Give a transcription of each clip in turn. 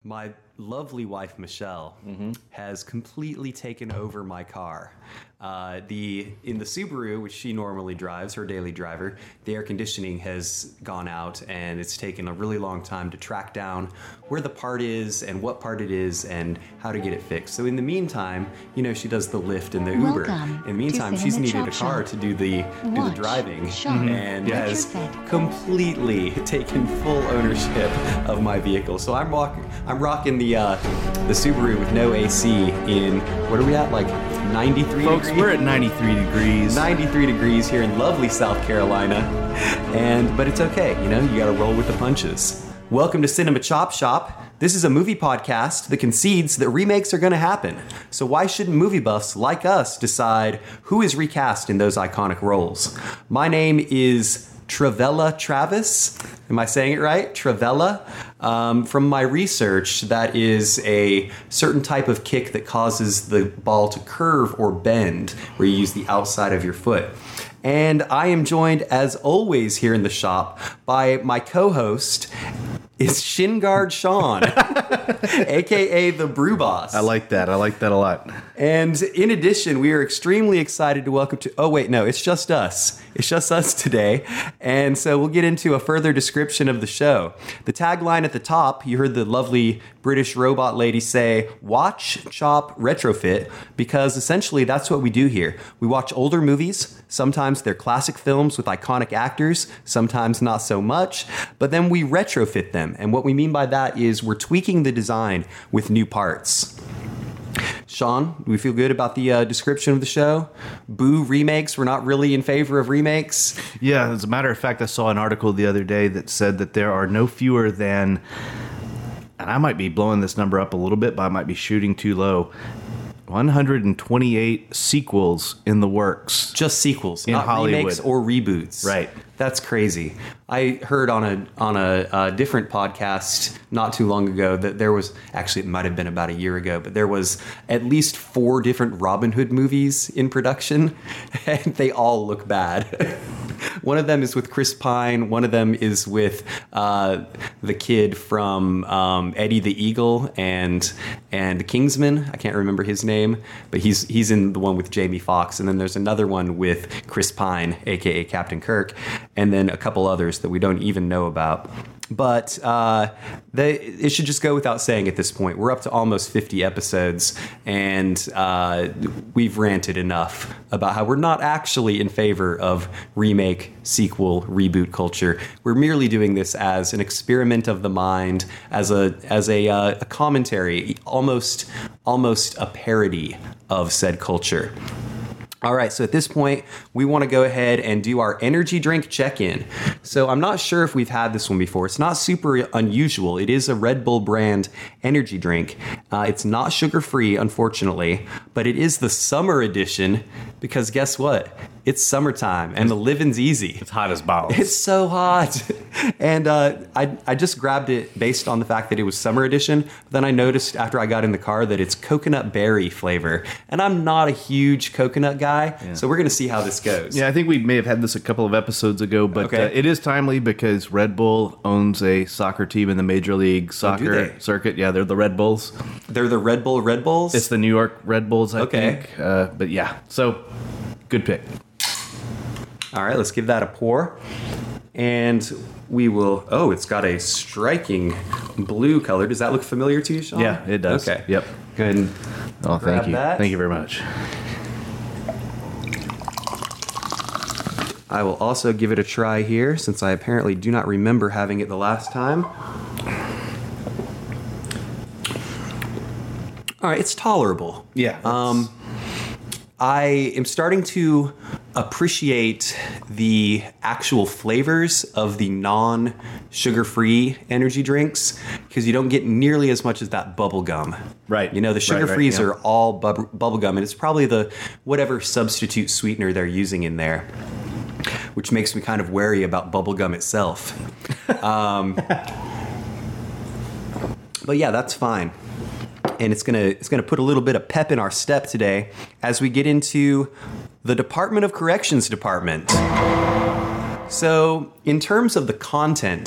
my lovely wife Michelle has completely taken over my car. In the Subaru, which she normally drives, her daily driver, the air conditioning has gone out, and it's taken a really long time to track down where the part is and what part it is and how to get it fixed. So in the meantime, she does the Lyft and the Uber. In the meantime, she's needed a car to do the driving, and has completely taken full ownership of my vehicle. So I'm rocking the Subaru with no AC in, what are we at, like 93 Folks, degrees? we're at 93 degrees. 93 degrees here in lovely South Carolina. But it's okay, you gotta roll with the punches. Welcome to Cinema Chop Shop. This is a movie podcast that concedes that remakes are gonna happen. So why shouldn't movie buffs like us decide who is recast in those iconic roles? My name is Travella Travis. Am I saying it right? Travella. From my research, that is a certain type of kick that causes the ball to curve or bend, where you use the outside of your foot. And I am joined, as always, here in the shop by my co-host, is Shingard Sean, a.k.a. the Brew Boss. I like that a lot. And in addition, we are extremely excited to welcome to... Oh, wait, no, it's just us. It's just us today. And so we'll get into a further description of the show. The tagline at the top, you heard the lovely British robot lady say, watch, chop, retrofit, because essentially that's what we do here. We watch older movies. Sometimes they're classic films with iconic actors, sometimes not so much, but then we retrofit them. And what we mean by that is we're tweaking the design with new parts. Sean, do we feel good about the description of the show? Boo remakes. We're not really in favor of remakes. Yeah, as a matter of fact, I saw an article the other day that said that there are no fewer than, and I might be blowing this number up a little bit, but I might be shooting too low, 128 sequels in the works. Just sequels, in not Hollywood. Remakes or reboots. Right. That's crazy. I heard on a different podcast not too long ago that there was, actually it might have been about a year ago, but there was at least 4 different Robin Hood movies in production, and they all look bad. One of them is with Chris Pine. One of them is with the kid from Eddie the Eagle and Kingsman. I can't remember his name, but he's in the one with Jamie Foxx. And then there's another one with Chris Pine, a.k.a. Captain Kirk, and then a couple others that we don't even know about. But it should just go without saying at this point. We're up to almost 50 episodes, and we've ranted enough about how we're not actually in favor of remake, sequel, reboot culture. We're merely doing this as an experiment of the mind, as a commentary, almost a parody of said culture. All right, so at this point, we want to go ahead and do our energy drink check-in. So I'm not sure if we've had this one before. It's not super unusual. It is a Red Bull brand energy drink. It's not sugar-free, unfortunately, but it is the summer edition because guess what? It's summertime and the living's easy. It's hot as balls. It's so hot. And I just grabbed it based on the fact that it was summer edition. Then I noticed after I got in the car that it's coconut berry flavor. And I'm not a huge coconut guy, so we're going to see how this goes. Yeah, I think we may have had this a couple of episodes ago, but okay. It is timely because Red Bull owns a soccer team in the Major League Soccer circuit. Yeah, they're the Red Bulls. They're the Red Bulls? It's the New York Red Bulls, I think. But yeah, so good pick. All right, let's give that a pour. And we will... Oh, it's got a striking blue color. Does that look familiar to you, Sean? Yeah, it does. Okay. Yep. Go ahead and thank you. that. Thank you very much. I will also give it a try here, since I apparently do not remember having it the last time. All right, it's tolerable. Yeah. I am starting to appreciate the actual flavors of the non-sugar-free energy drinks because you don't get nearly as much as that bubble gum. Right. The sugar-frees yeah. are all bubble gum, and it's probably the whatever substitute sweetener they're using in there, which makes me kind of wary about bubble gum itself. But yeah, that's fine. And it's gonna put a little bit of pep in our step today as we get into the Department of Corrections department. So in terms of the content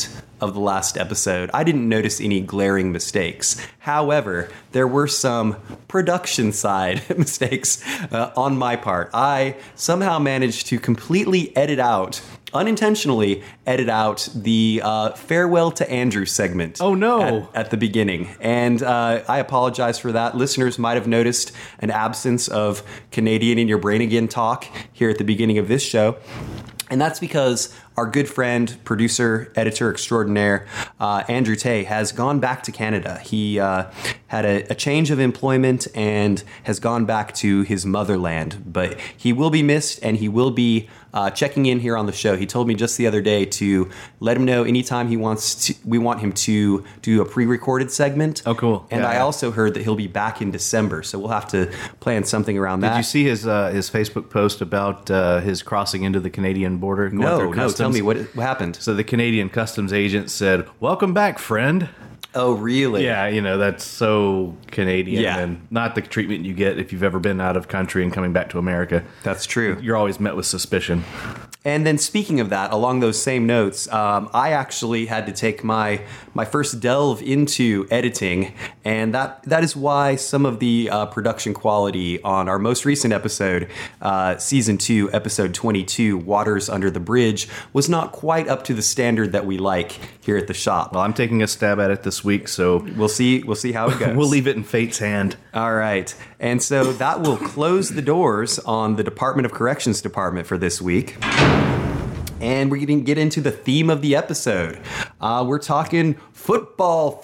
of the last episode, I didn't notice any glaring mistakes. However, there were some production side mistakes on my part. I somehow managed to completely unintentionally edit out the farewell to Andrew segment. Oh, no. At the beginning. And I apologize for that. Listeners might have noticed an absence of Canadian in Your Brain Again talk here at the beginning of this show. And that's because our good friend, producer, editor extraordinaire, Andrew Tay, has gone back to Canada. He had a change of employment and has gone back to his motherland. But he will be missed, and he will be checking in here on the show. He told me just the other day to let him know anytime we want him to do a pre-recorded segment. Oh, cool. And I also heard that he'll be back in December, so we'll have to plan something around that. Did you see his Facebook post about his crossing into the Canadian border? No. Tell me what happened. So the Canadian customs agent said, "Welcome back, friend." Oh, really? Yeah, that's so Canadian, Yeah. and not the treatment you get if you've ever been out of country and coming back to America. That's true. You're always met with suspicion. And then speaking of that, along those same notes, I actually had to take my first delve into editing, and that is why some of the production quality on our most recent episode, Season 2, Episode 22, Waters Under the Bridge, was not quite up to the standard that we like here at the shop. Well, I'm taking a stab at it this week, so We'll see how it goes. we'll leave it in fate's hand. All right. And so that will close the doors on the Department of Corrections department for this week. And we're going to get into the theme of the episode. We're talking football.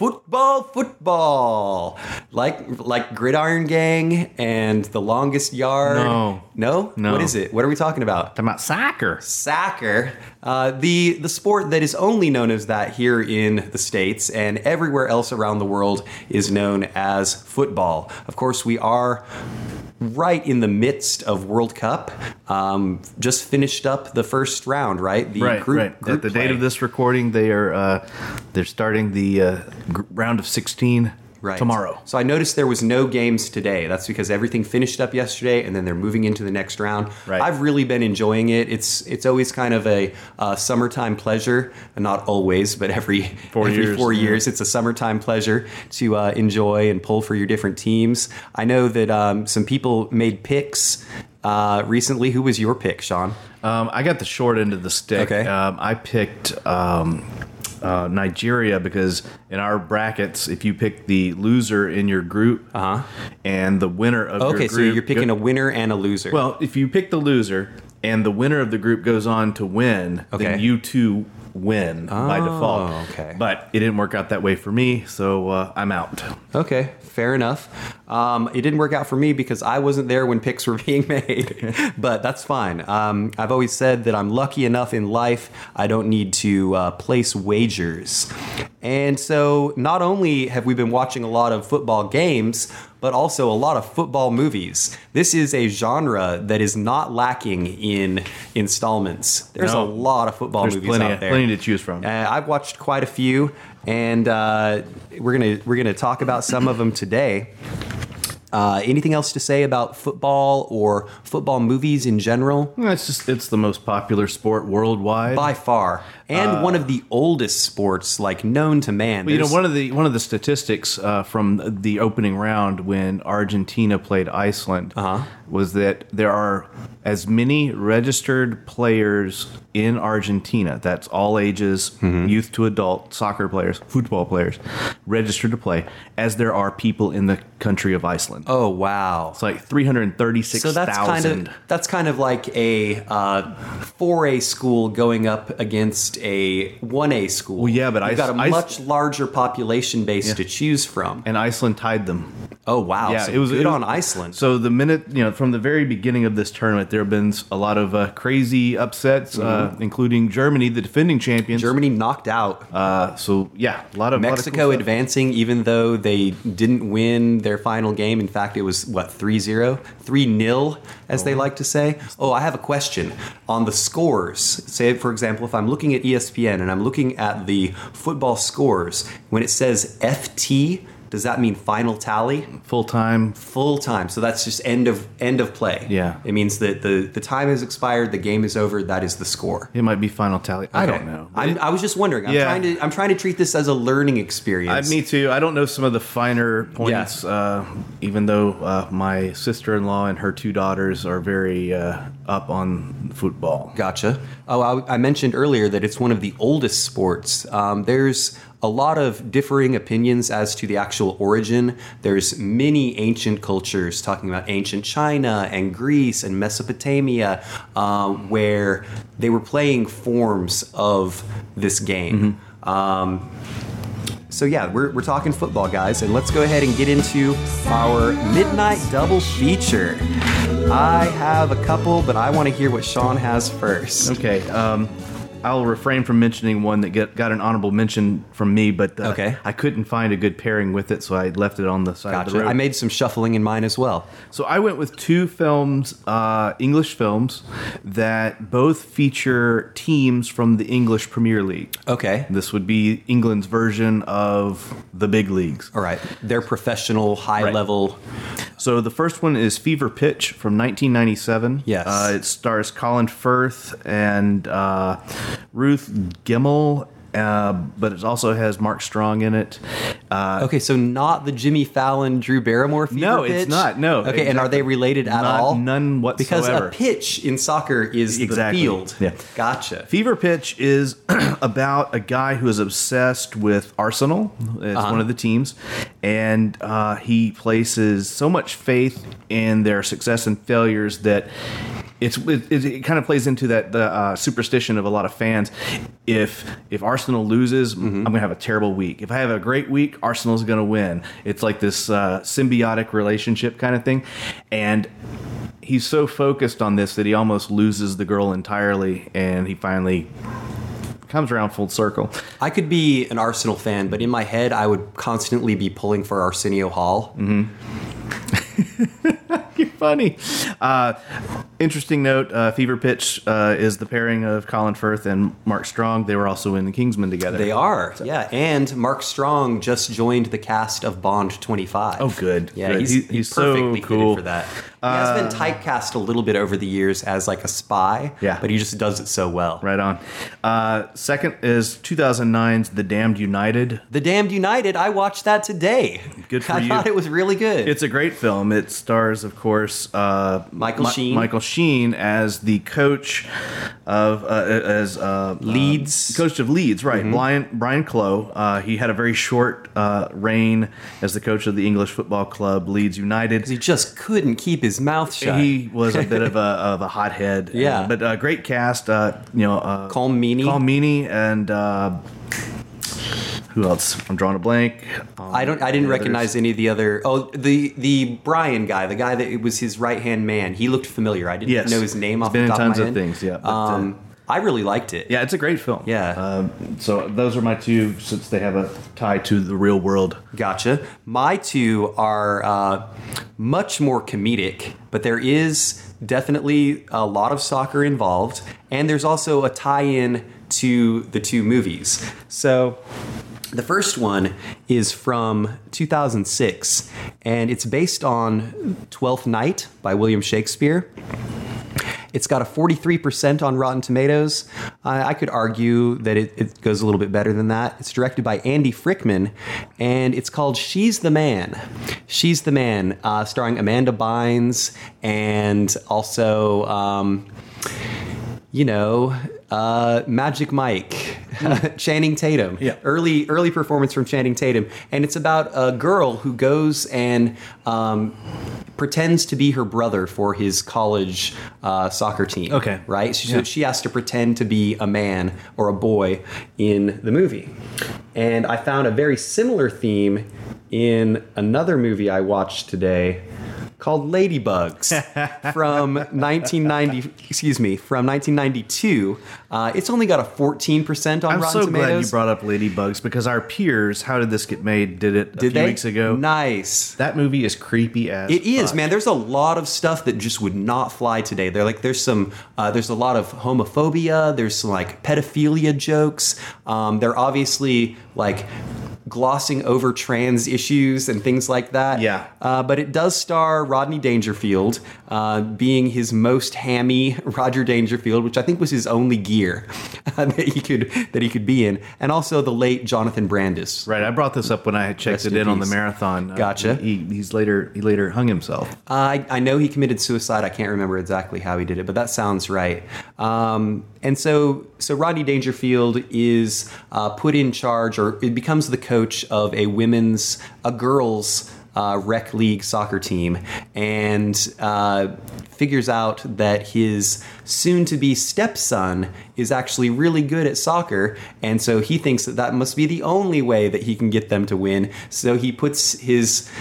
Like Gridiron Gang and The Longest Yard. No? No? What is it? What are we talking about? Talking about soccer. Soccer, the sport that is only known as that here in the States, and everywhere else around the world is known as football. Of course, we are right in the midst of World Cup. Just finished up the first round, right? The group At the play. date of this recording, they're starting the round of 16 tomorrow. So I noticed there was no games today. That's because everything finished up yesterday, and then they're moving into the next round. Right. I've really been enjoying it. It's always kind of a summertime pleasure. Not always, but every 4 years, it's a summertime pleasure to enjoy and pull for your different teams. I know that some people made picks recently. Who was your pick, Sean? I got the short end of the stick. Okay. I picked Nigeria because in our brackets, if you pick the loser in your group and the winner of your group... Okay, so you're picking a winner and a loser. Well, if you pick the loser and the winner of the group goes on to win, then you two win by default. Okay. But it didn't work out that way for me, so I'm out. Okay, fair enough. It didn't work out for me because I wasn't there when picks were being made, but that's fine. I've always said that I'm lucky enough in life, I don't need to place wagers. And so not only have we been watching a lot of football games, but also a lot of football movies. This is a genre that is not lacking in installments. There's a lot of football movies out there. Plenty to choose from. I've watched quite a few, and we're gonna talk about some of them today. Anything else to say about football or football movies in general? It's the most popular sport worldwide By far, and one of the oldest sports known to man. Well, one of the statistics from the opening round when Argentina played Iceland was that there are as many registered players in Argentina, that's all ages, youth to adult, soccer players, football players, registered to play, as there are people in the country of Iceland. Oh wow! It's like 336,000. So that's kind of like a 4A school going up against a 1A school. Well, yeah, but you've got a much larger population base to choose from. And Iceland tied them. Oh wow! Yeah, so it was good on Iceland. So the minute from the very beginning of this tournament, there have been a lot of crazy upsets, including Germany, the defending champions. Germany knocked out. So yeah, a lot of Mexico lot of cool advancing, even though they didn't win their final game. In fact, it was 3-0, 3-0, as they like to say. Oh, I have a question on the scores. Say, for example, if I'm looking at ESPN and I'm looking at the football scores, when it says FT, Does that mean final tally? Full time. Full time. So that's just end of play. Yeah. It means that the time has expired, the game is over, that is the score. It might be final tally. I don't know. I was just wondering. I'm trying to treat this as a learning experience. Me too. I don't know some of the finer points, even though my sister-in-law and her 2 daughters are very up on football. Gotcha. Oh, I mentioned earlier that it's one of the oldest sports. There's a lot of differing opinions as to the actual origin. There's many ancient cultures talking about ancient China and Greece and Mesopotamia, where they were playing forms of this game. So yeah, we're talking football, guys, and let's go ahead and get into our midnight double feature. I have a couple, but I want to hear what Sean has first. Okay. I'll refrain from mentioning one that got an honorable mention from me, but I couldn't find a good pairing with it, so I left it on the side of the road. I made some shuffling in mine as well. So I went with 2 films, English films, that both feature teams from the English Premier League. Okay. This would be England's version of the big leagues. All right. They're professional, high-level. So the first one is Fever Pitch from 1997. Yes. It stars Colin Firth and Ruth Gemmell, but it also has Mark Strong in it. Okay, so not the Jimmy Fallon, Drew Barrymore Fever No, Pitch? it's not. No. Okay, and are they related at all? None whatsoever. Because a pitch in soccer is the field. Yeah. Gotcha. Fever Pitch is about a guy who is obsessed with Arsenal. It's one of the teams. And he places so much faith in their success and failures that it kind of plays into the superstition of a lot of fans. If Arsenal loses, I'm going to have a terrible week. If I have a great week, Arsenal's going to win. It's like this symbiotic relationship kind of thing. And he's so focused on this that he almost loses the girl entirely, and he finally comes around full circle. I could be an Arsenal fan, but in my head, I would constantly be pulling for Arsenio Hall. You're funny. Interesting note, Fever Pitch is the pairing of Colin Firth and Mark Strong. They were also in Kingsman together. They are, yeah. And Mark Strong just joined the cast of Bond 25. Oh, good. Yeah, good. He's perfectly so cool fitted for that. He has been typecast a little bit over the years as like a spy, but he just does it so well. Right on. Second is 2009's The Damned United. The Damned United, I watched that today. Good for I you. thought it was really good. It's a great film. It stars, of course, Michael Sheen. Michael Sheen as the coach of Leeds. Coach of Leeds, right? Brian Clough. He had a very short reign as the coach of the English football club Leeds United. He just couldn't keep his mouth shut. He was a bit of a hothead. Yeah, but great cast. Colm Meaney and. Who else? I'm drawing a blank. I didn't recognize any of the other. Oh, the Brian guy, the guy that it was his right hand man. He looked familiar. I didn't know his name off the top of my head. He's been in tons of things. Yeah. But, I really liked it. Yeah, it's a great film. Yeah. So those are my 2, since they have a tie to the real world. Gotcha. My 2 are much more comedic, but there is definitely a lot of soccer involved, and there's also a tie-in to the 2 movies. So the first one is from 2006, and it's based on Twelfth Night by William Shakespeare. It's got a 43% on Rotten Tomatoes. I could argue that it goes a little bit better than that. It's directed by Andy Frickman, and it's called She's the Man. She's the Man, starring Amanda Bynes and also, Magic Mike, Channing Tatum. Yeah. Early performance from Channing Tatum. And it's about a girl who goes and pretends to be her brother for his college soccer team. Okay. Right? So she has to pretend to be a man or a boy in the movie. And I found a very similar theme in another movie I watched today called Ladybugs from 1992. It's only got a 14% on Rotten Tomatoes. I'm so glad you brought up Ladybugs, because our peers, How Did This Get Made, did it a few weeks ago. Nice. That movie is creepy as It is, fuck. man. There's a lot of stuff that just would not fly today. There's a lot of homophobia. There's some like pedophilia jokes. They're obviously like glossing over trans issues and things like that. Yeah. But it does star Rodney Dangerfield, being his most hammy Roger Dangerfield, which I think was his only gear that he could be in, and also the late Jonathan Brandis. Right, I brought this up when I had checked Rest it in in on the peace. marathon. Gotcha. He later hung himself. I know he committed suicide. I can't remember exactly how he did it, but that sounds right. And so Rodney Dangerfield is put in charge, or it becomes the coach of a girls' rec league soccer team, and figures out that his soon-to-be stepson is actually really good at soccer, and so he thinks that must be the only way that he can get them to win. So he puts his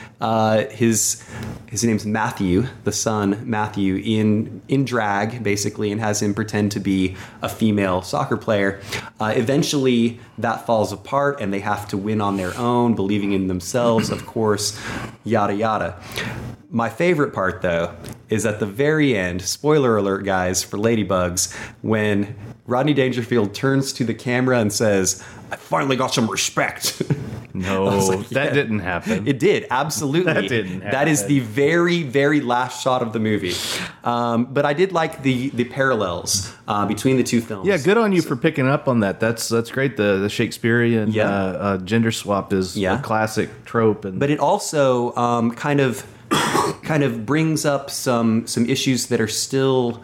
name's Matthew, the son Matthew, in drag basically, and has him pretend to be a female soccer player. Eventually, that falls apart, and they have to win on their own, believing in themselves, of course, yada yada. My favorite part, though, is at the very end, spoiler alert, guys, for Ladybugs, when Rodney Dangerfield turns to the camera and says, "I finally got some respect." No, like, that yeah. didn't happen. It did, absolutely. That didn't happen. That is the very, very last shot of the movie. But I did like the parallels between the two films. Yeah, good on you for picking up on that. That's great. The Shakespearean gender swap is a classic trope, But it also kind of brings up some issues that are still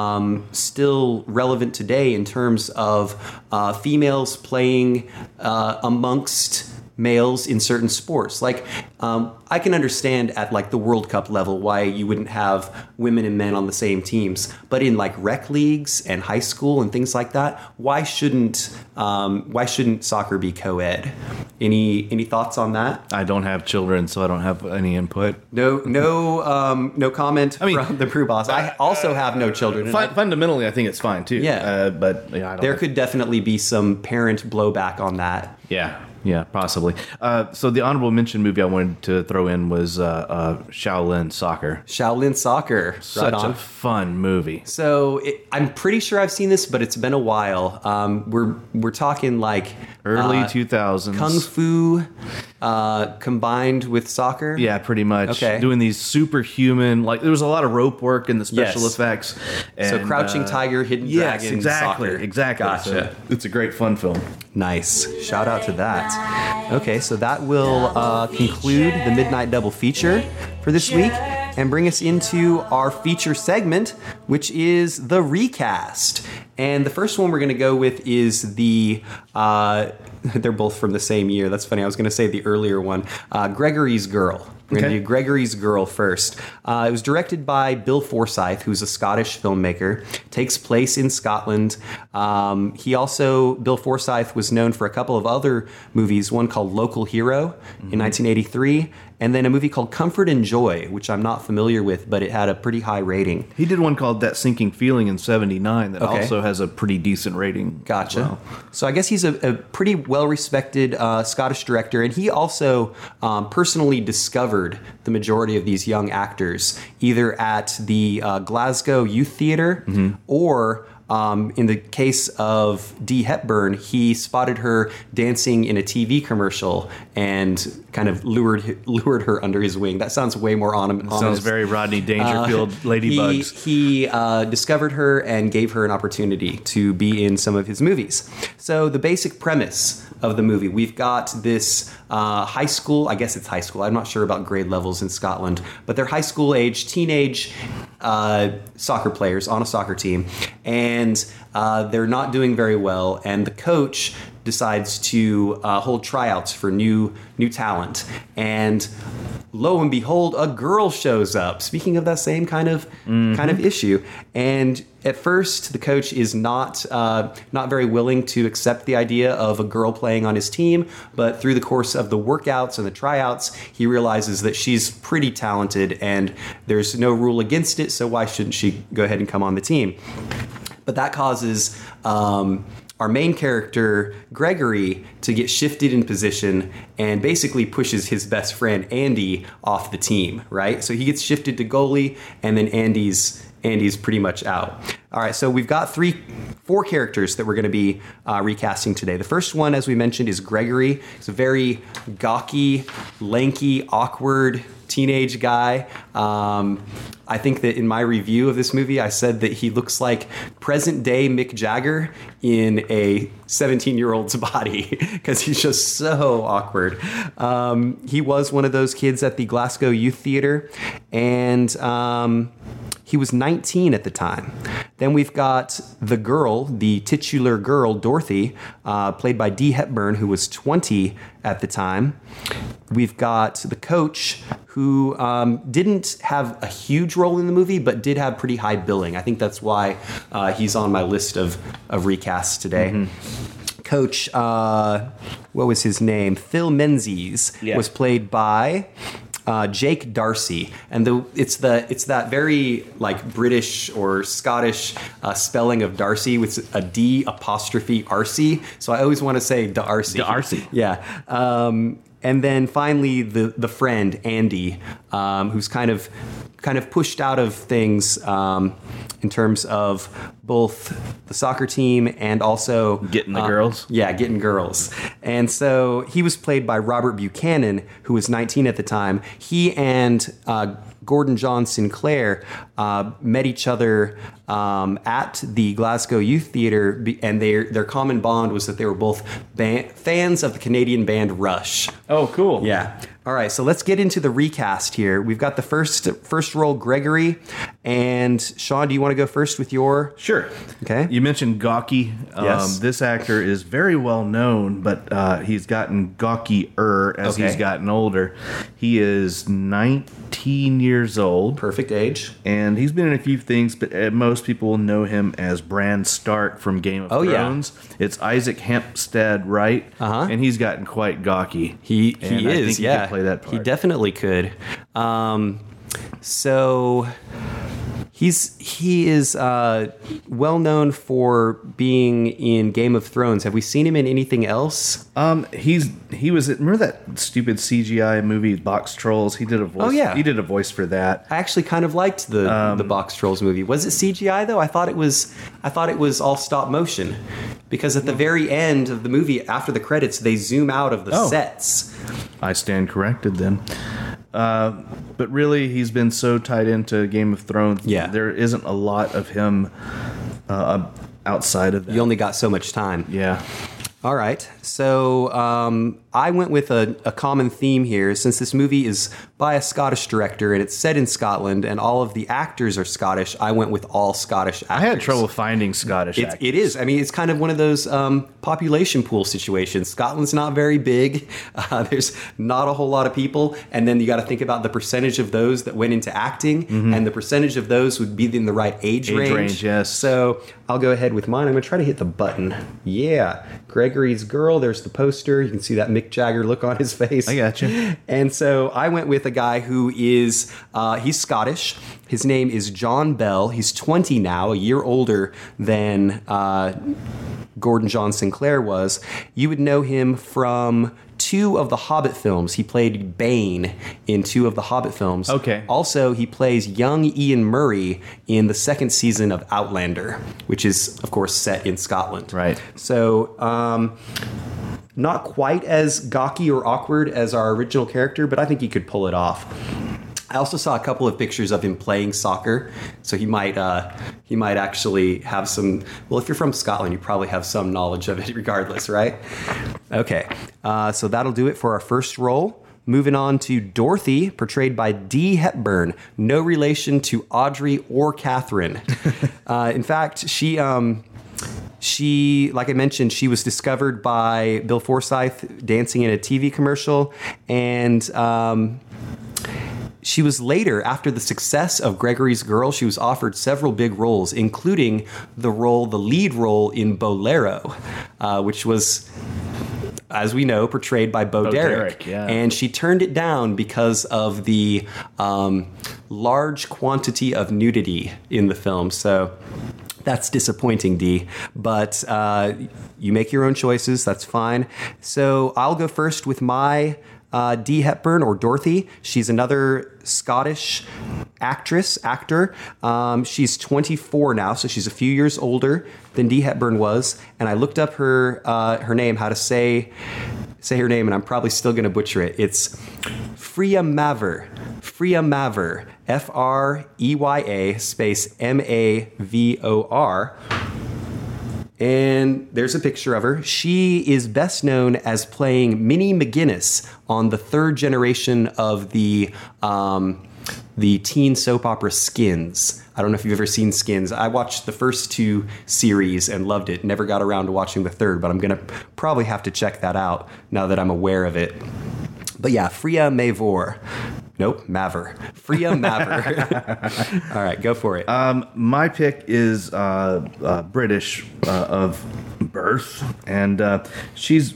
relevant today in terms of females playing amongst males in certain sports. Like, I can understand at like the World Cup level why you wouldn't have women and men on the same teams, but in like rec leagues and high school and things like that, why shouldn't soccer be co-ed? Any thoughts on that? I don't have children, so I don't have any input. No comment from the crew boss. I also have no children. And Fundamentally, I think it's fine too. Yeah. But I don't there could definitely be some parent blowback on that. Yeah, possibly. So the honorable mention movie I wanted to throw in was Shaolin Soccer. Shaolin Soccer. Such a fun movie. So I'm pretty sure I've seen this, but it's been a while. We're talking like early 2000s. Kung Fu combined with soccer. Yeah, pretty much. Okay. Doing these superhuman, like there was a lot of rope work in the special effects. And, so Crouching Tiger, Hidden Dragon, exactly, soccer. Exactly. Gotcha. So it's a great fun film. Nice. Shout out to that. Okay, so that will conclude the Midnight Double feature for this week and bring us into our feature segment, which is the recast. And the first one we're going to go with is the... they're both from the same year. That's funny. I was going to say the earlier one. Gregory's Girl. We're going to do Gregory's Girl first. It was directed by Bill Forsyth, who's a Scottish filmmaker. Takes place in Scotland. Bill Forsyth was known for a couple of other movies, one called Local Hero in 1983, and then a movie called Comfort and Joy, which I'm not familiar with, but it had a pretty high rating. He did one called That Sinking Feeling in '79 that also has a pretty decent rating. Gotcha. Well. So I guess he's a pretty well-respected Scottish director, and he also personally discovered the majority of these young actors, either at the Glasgow Youth Theatre or... in the case of Dee Hepburn, he spotted her dancing in a TV commercial and kind of lured her under his wing. That sounds way more ominous. Sounds very Rodney Dangerfield, Ladybugs. He discovered her and gave her an opportunity to be in some of his movies. So the basic premise of the movie, we've got this high school, I guess it's high school, I'm not sure about grade levels in Scotland, but they're high school age, teenage soccer players on a soccer team, and they're not doing very well, and the coach decides to hold tryouts for new talent, and lo and behold, a girl shows up. Speaking of that same kind of issue, and at first the coach is not very willing to accept the idea of a girl playing on his team, but through the course of the workouts and the tryouts, he realizes that she's pretty talented and there's no rule against it, so why shouldn't she go ahead and come on the team? But that causes our main character, Gregory, to get shifted in position and basically pushes his best friend, Andy, off the team, right? So he gets shifted to goalie, and then Andy's Andy's pretty much out. All right, so we've got four characters that we're going to be recasting today. The first one, as we mentioned, is Gregory. He's a very gawky, lanky, awkward teenage guy. I think that in my review of this movie, I said that he looks like present-day Mick Jagger in a 17-year-old's body because he's just so awkward. He was one of those kids at the Glasgow Youth Theatre, and he was 19 at the time. Then we've got the girl, the titular girl, Dorothy, played by Dee Hepburn, who was 20 at the time. We've got the coach, who didn't have a huge role in the movie, but did have pretty high billing. I think that's why he's on my list of recasts today. Mm-hmm. Coach, what was his name? Phil Menzies was played by Jake Darcy, and it's that very like British or Scottish spelling of Darcy with a D apostrophe RC. So I always want to say Darcy. Darcy. Yeah. And then finally the friend Andy, who's kind of pushed out of things in terms of both the soccer team and also getting the girls. Yeah, getting girls. And so he was played by Robert Buchanan, who was 19 at the time. He and Gordon John Sinclair met each other at the Glasgow Youth Theatre, and their common bond was that they were both fans of the Canadian band Rush. Oh, cool. Yeah. All right, so let's get into the recast here. We've got the first role, Gregory, and Sean, do you want to go first with your? Sure. Okay. You mentioned gawky. Yes. This actor is very well known, but he's gotten gawkier as he's gotten older. He is 19 years old. Perfect age. And he's been in a few things, but most people know him as Bran Stark from Game of Thrones. Yeah. It's Isaac Hempstead Wright, and he's gotten quite gawky. He is, he can play that part. He definitely could. So he is well known for being in Game of Thrones. Have we seen him in anything else? He was, remember that stupid CGI movie Box Trolls? He did a voice. Oh yeah, he did a voice for that. I actually kind of liked the Box Trolls movie. Was it CGI though? I thought it was all stop motion, because at the very end of the movie, after the credits, they zoom out of the sets. I stand corrected then. But really, he's been so tied into Game of Thrones. Yeah. There isn't a lot of him outside of that. You only got so much time. Yeah. All right. So I went with a common theme here. Since this movie is by a Scottish director and it's set in Scotland and all of the actors are Scottish, I went with all Scottish actors. I had trouble finding Scottish actors. It is. I mean, it's kind of one of those population pool situations. Scotland's not very big. There's not a whole lot of people. And then you got to think about the percentage of those that went into acting, and the percentage of those would be in the right age range. Yes. So I'll go ahead with mine. I'm going to try to hit the button. Yeah. Gregory's girl. There's the poster. You can see that Mick Jagger look on his face. I got you. And so I went with a guy who is, he's Scottish. His name is John Bell. He's 20 now, a year older than Gordon John Sinclair was. You would know him from 2 of the Hobbit films. He played Bane in 2 of the Hobbit films. Okay. Also, he plays young Ian Murray in the 2nd season of Outlander, which is, of course, set in Scotland. Right. So, not quite as gawky or awkward as our original character, but I think he could pull it off. I also saw a couple of pictures of him playing soccer, so he might actually have some. Well, if you're from Scotland, you probably have some knowledge of it, regardless, right? Okay, so that'll do it for our first role. Moving on to Dorothy, portrayed by Dee Hepburn, no relation to Audrey or Catherine. In fact, she, like I mentioned, she was discovered by Bill Forsyth dancing in a TV commercial, and she was later, after the success of Gregory's Girl, she was offered several big roles, including the lead role in Bolero, which was, as we know, portrayed by Bo Derek. Yeah. And she turned it down because of the large quantity of nudity in the film. So that's disappointing, Dee. But you make your own choices. That's fine. So I'll go first with my Dee Hepburn, or Dorothy. She's another Scottish actor. She's 24 now, so she's a few years older than Dee Hepburn was. And I looked up her name, how to say her name, and I'm probably still going to butcher it. It's Freya Maver. Freya Maver. Freya space Mavor. And there's a picture of her. She is best known as playing Minnie McGinnis on the third generation of the teen soap opera Skins. I don't know if you've ever seen Skins. I watched the first 2 series and loved it. Never got around to watching the third, but I'm going to probably have to check that out now that I'm aware of it. But yeah, Freya Maver. Nope, Maver. Freya Maver. All right, go for it. My pick is British of birth, and she's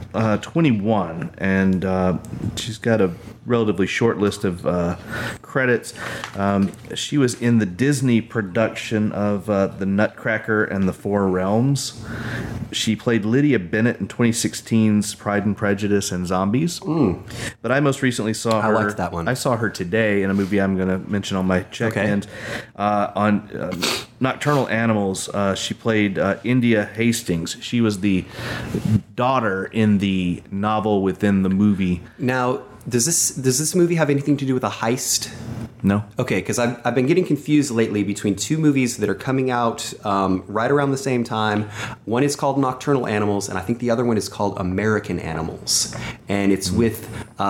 21, and she's got a relatively short list of credits. She was in the Disney production of The Nutcracker and the Four Realms. She played Lydia Bennett in 2016's Pride and Prejudice and Zombies. But I most recently saw her. I liked that one. I saw her today in a movie I'm going to mention on my check-in. On Nocturnal Animals, she played India Hastings. She was the daughter in the novel within the movie. Now, does this movie have anything to do with a heist? No. Okay, because I've been getting confused lately between 2 movies that are coming out right around the same time. One is called Nocturnal Animals, and I think the other one is called American Animals. And it's with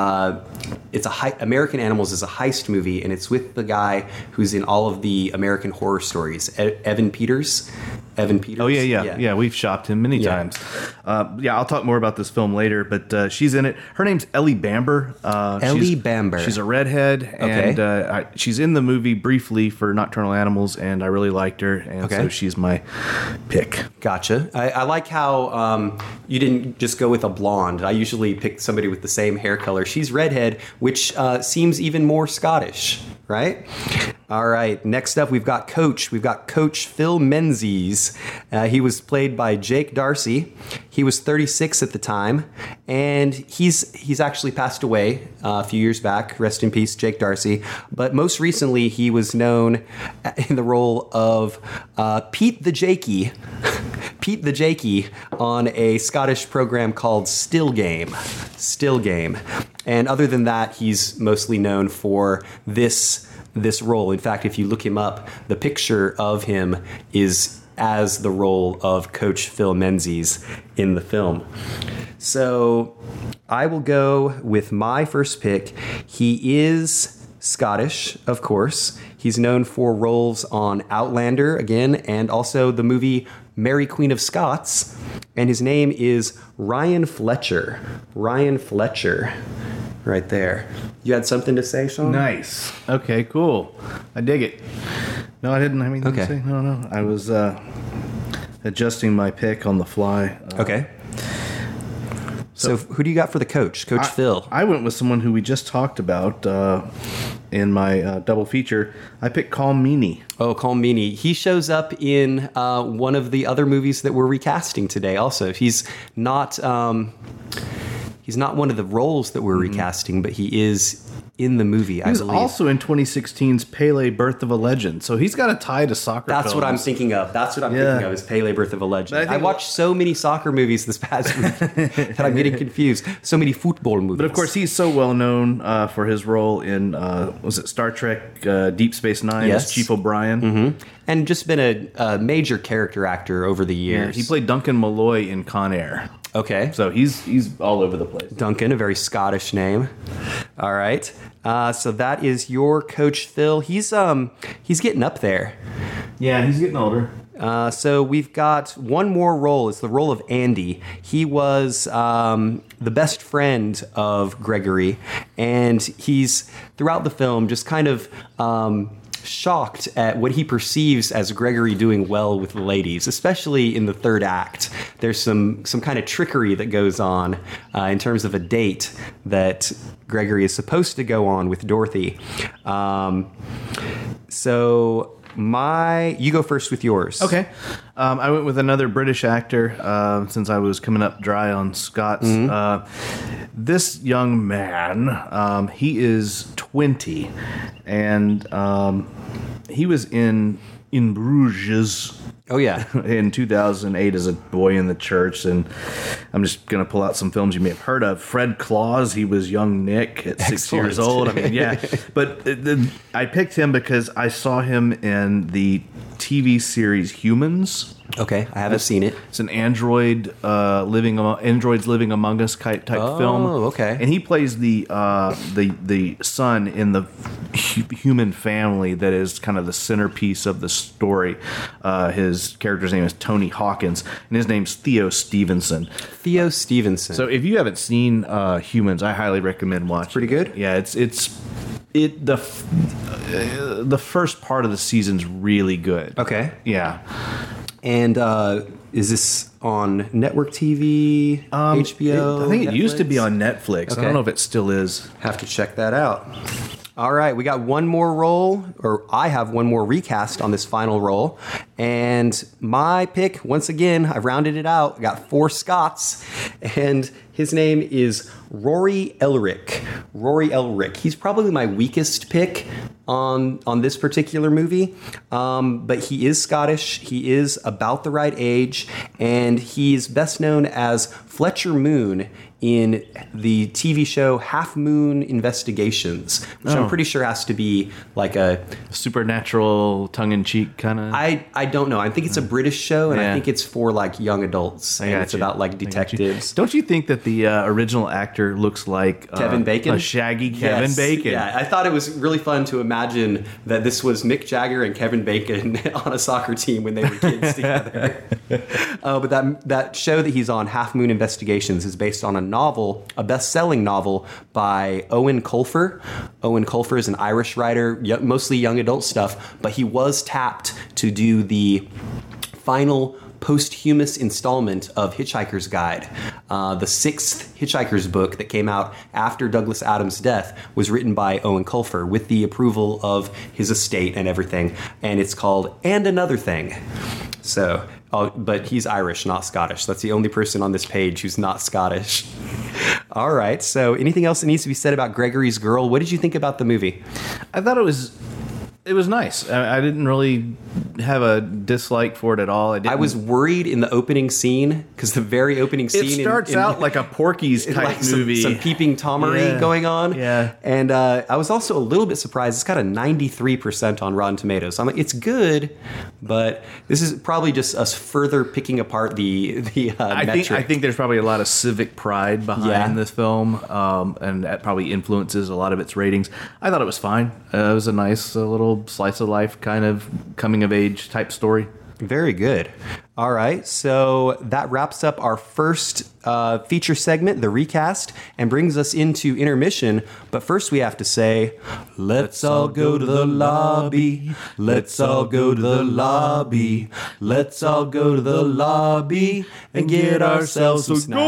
American Animals is a heist movie, and it's with the guy who's in all of the American Horror Stories, Evan Peters. Evan Peters. Oh, yeah. We've shopped him many times. I'll talk more about this film later, but she's in it. Her name's Ellie Bamber. Ellie Bamber. She's a redhead, and she's in the movie briefly for Nocturnal Animals, and I really liked her, and so she's my pick. Gotcha. I like how you didn't just go with a blonde. I usually pick somebody with the same hair color. She's redhead, which seems even more Scottish, right? All right, next up we've got Coach. We've got Coach Phil Menzies. He was played by Jake Darcy. He was 36 at the time, and he's actually passed away a few years back. Rest in peace, Jake Darcy. But most recently, he was known in the role of Pete the Jakey. Pete the Jakey on a Scottish program called Still Game. Still Game. And other than that, he's mostly known for this role. In fact, if you look him up, the picture of him is as the role of Coach Phil Menzies in the film. So I will go with my first pick. He is Scottish, of course. He's known for roles on Outlander, again, and also the movie Mary Queen of Scots. And his name is Ryan Fletcher. Ryan Fletcher. Right there. You had something to say, Sean? Nice. Okay, cool. I dig it. No, I didn't have anything to say. No. I was adjusting my pick on the fly. Okay. So who do you got for the coach? Coach Phil. I went with someone who we just talked about in my double feature. I picked Colm Meaney. Oh, Colm Meaney. He shows up in one of the other movies that we're recasting today also. He's not one of the roles that we're recasting, but he is in the movie, I believe. He was also in 2016's Pele, Birth of a Legend. So he's got a tie to soccer That's films. what I'm thinking of. Thinking of is Pele, Birth of a Legend. I watched so many soccer movies this past week that I'm getting confused. So many football movies. But of course, he's so well known for his role in, was it Star Trek Deep Space Nine as Chief O'Brien? Mm-hmm. And just been a major character actor over the years. Yeah, he played Duncan Malloy in Con Air. Okay. So he's all over the place. Duncan, a very Scottish name. All right. So that is your Coach Phil. He's getting up there. Yeah, he's getting older. So we've got one more role. It's the role of Andy. He was the best friend of Gregory, and he's throughout the film just kind of shocked at what he perceives as Gregory doing well with the ladies, especially in the third act. There's some kind of trickery that goes on in terms of a date that Gregory is supposed to go on with Dorothy. You go first with yours. Okay. I went with another British actor since I was coming up dry on Scots. Mm-hmm. This young man, he is 20, and he was in Bruges. Oh, yeah. In 2008 as a boy in the church, and I'm just going to pull out some films you may have heard of. Fred Claus, he was young Nick at 6 years old. I mean, yeah. But I picked him because I saw him in the TV series Humans. Okay, I haven't seen it. It's an androids living among us type film. Oh, okay. And he plays the son in the human family that is kind of the centerpiece of the story. His character's name is Tony Hawkins, and his name's Theo Stevenson. Theo Stevenson. So if you haven't seen Humans, I highly recommend watching. It's pretty good? Yeah, the first part of the season's really good. Okay. Yeah. And is this on network TV, HBO? I think it Netflix? used to be on Netflix. Okay. I don't know if it still is. Have to check that out. All right, we got one more roll, or I have one more recast on this final roll. And my pick, once again, I rounded it out. I got 4 Scots, and his name is Rory Elric. Rory Elric. He's probably my weakest pick on this particular movie, but he is Scottish. He is about the right age, and he's best known as Fletcher Moon in the TV show Half Moon Investigations, which I'm pretty sure has to be like a supernatural, tongue-in-cheek kind of. I don't know. I think it's a British show, and I think it's for like young adults, and it's about like detectives. Don't you think that the original actor looks like Kevin Bacon? A shaggy Kevin Bacon. Yeah, I thought it was really fun to imagine that this was Mick Jagger and Kevin Bacon on a soccer team when they were kids together. But that show that he's on, Half Moon Investigations, is based on a best-selling novel by Owen Colfer. Owen Colfer is an Irish writer, mostly young adult stuff, but he was tapped to do the final posthumous installment of Hitchhiker's Guide. The 6th Hitchhiker's book that came out after Douglas Adams' death was written by Owen Colfer with the approval of his estate and everything, and it's called And Another Thing. So, but he's Irish, not Scottish. That's the only person on this page who's not Scottish. All right, so anything else that needs to be said about Gregory's Girl? What did you think about the movie? I thought it was nice. I didn't really have a dislike for it at all. I was worried in the opening scene, because the very opening scene... It starts out like a Porky's type like movie. Some peeping Tomery going on. Yeah. And I was also a little bit surprised. It's got a 93% on Rotten Tomatoes. I'm like, it's good, but this is probably just us further picking apart the metric. I think there's probably a lot of civic pride behind this film, and that probably influences a lot of its ratings. I thought it was fine. It was a nice little slice of life kind of coming of age type story. Very good. All right, so that wraps up our first feature segment, the recast, and brings us into intermission. But first we have to say, let's all go to the lobby. Let's all go to the lobby. Let's all go to the lobby and get ourselves some snacks.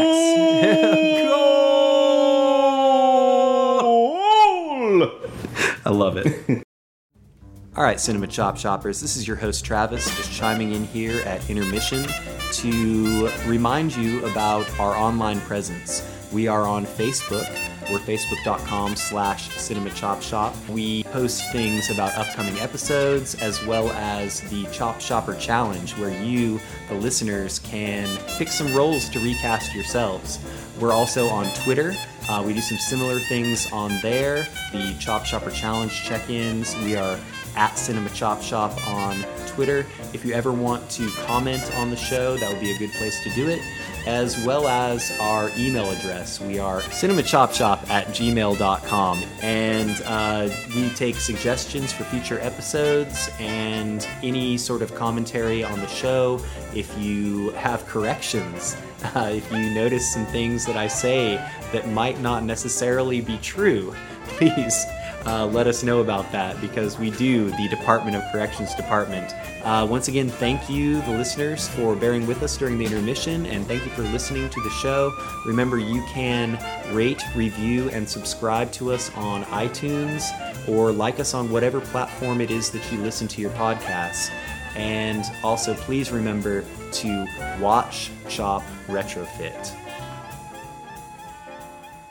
Goal! I love it. All right, Cinema Chop Shoppers, this is your host Travis, just chiming in here at intermission to remind you about our online presence. We are on Facebook. We're facebook.com/cinemachopshop. We post things about upcoming episodes, as well as the Chop Shopper Challenge, where you, the listeners, can pick some roles to recast yourselves. We're also on Twitter. We do some similar things on there. The Chop Shopper Challenge check-ins. We are at Cinema Chop Shop on Twitter. If you ever want to comment on the show, that would be a good place to do it, as well as our email address. We are cinemachopshop@gmail.com, and we take suggestions for future episodes and any sort of commentary on the show. If you have corrections, if you notice some things that I say that might not necessarily be true, please let us know about that, because we do the Department of Corrections department. Once again, thank you, the listeners, for bearing with us during the intermission, and thank you for listening to the show. Remember, you can rate, review, and subscribe to us on iTunes, or like us on whatever platform it is that you listen to your podcasts. And also, please remember to watch, shop, retrofit.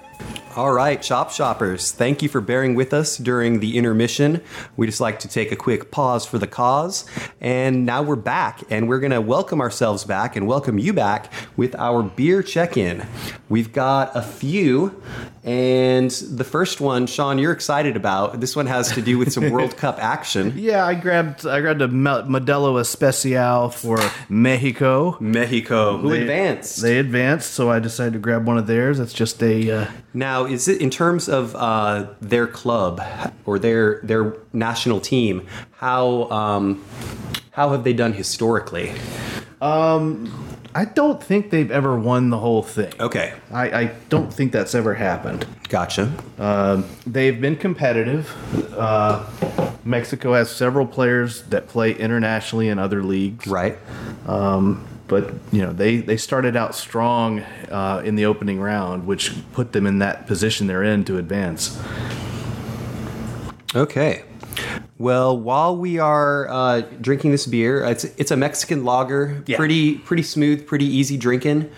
All right, Chop Shoppers, thank you for bearing with us during the intermission. We just like to take a quick pause for the cause. And now we're back, and we're going to welcome ourselves back and welcome you back with our beer check-in. We've got a few, and the first one, Sean, you're excited about. This one has to do with some World Cup action. Yeah, I grabbed a Modelo Especial for Mexico. Who advanced? They advanced, so I decided to grab one of theirs. It's just a... Now, is it in terms of their club or their national team? How have they done historically? I don't think they've ever won the whole thing. Okay, I don't think that's ever happened. gotcha. They've been competitive. Mexico has several players that play internationally in other leagues. Right. But they started out strong in the opening round, which put them in that position they're in to advance. Okay. Well, while we are drinking this beer, it's a Mexican lager. Yeah. Pretty smooth, pretty easy drinking.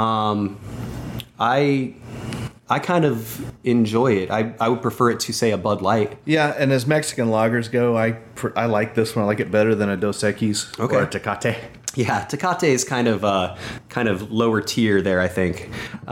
I kind of enjoy it. I would prefer it to, say, a Bud Light. Yeah, and as Mexican lagers go, I like this one. I like it better than a Dos Equis or a Tecate. Yeah, Tecate is kind of lower tier there, I think.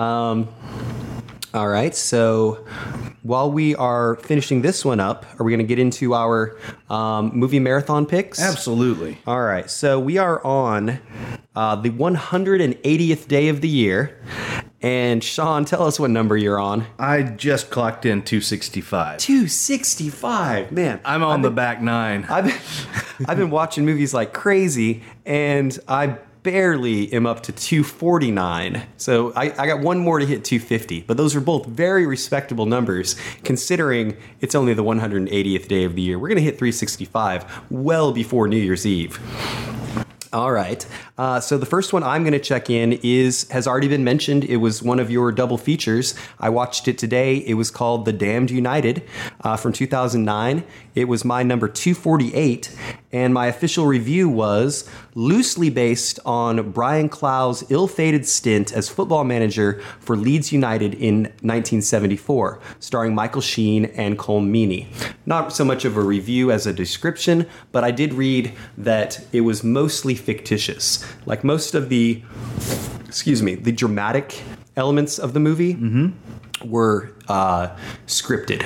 All right, so while we are finishing this one up, are we going to get into our movie marathon picks? Absolutely. All right, so we are on the 180th day of the year. And Sean, tell us what number you're on. I just clocked in 265. 265, man. I'm on the back nine. I've been watching movies like crazy, and I barely am up to 249. So I got one more to hit 250, but those are both very respectable numbers considering it's only the 180th day of the year. We're going to hit 365 well before New Year's Eve. All right. So the first one I'm going to check in has already been mentioned. It was one of your double features. I watched it today. It was called The Damned United from 2009. It was my number 248, and my official review was loosely based on Brian Clough's ill-fated stint as football manager for Leeds United in 1974, starring Michael Sheen and Colm Meaney. Not so much of a review as a description, but I did read that it was mostly fictitious. Like most of the dramatic elements of the movie were scripted